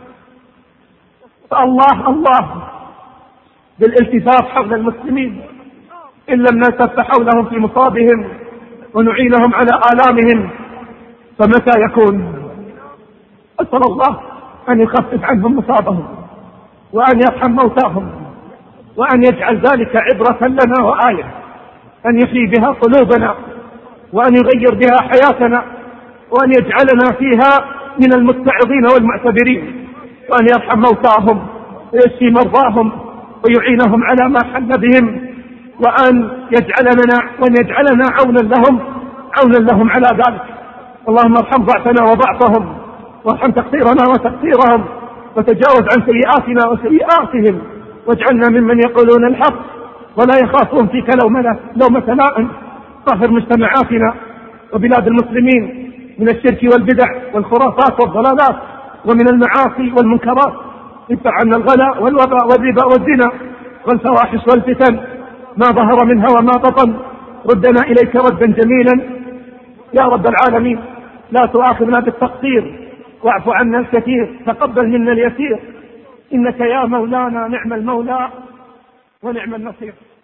فالله الله بالالتفاف حول المسلمين، إن لم نلتف حولهم في مصابهم ونعينهم على آلامهم فمتى يكون؟ أسأل الله أن يخفف عنهم مصابهم وأن يرحم موتاهم وأن يجعل ذلك عبرة لنا وآية، أن يحيي بها قلوبنا وأن يغير بها حياتنا وأن يجعلنا فيها من المتعظين والمعتبرين، وأن يرحم موتاهم ويشفي مرضاهم ويعينهم على ما حل بهم، وأن يجعلنا وأن يجعلنا عونا لهم عونا لهم على ذلك. اللهم ارحم ضعفنا وضعفهم، وارحم تقصيرنا وتقصيرهم، وتجاوز عن سيئاتنا وسيئاتهم، واجعلنا ممن يقولون الحق ولا يخافون فيك لومة لومة لائم. طهر مجتمعاتنا وبلاد المسلمين من الشرك والبدع والخرافات والضلالات ومن المعاصي والمنكرات. ادفع عنا الغلاء والوباء والربا والزنا والفواحش والفتن ما ظهر منها وما بطن. ردنا إليك ردا جميلا يا رب العالمين. لا تؤاخذنا بالتقصير واعف عنا الكثير، تقبل منا اليسير، إنك يا مولانا نعم المولى ونعم النصير.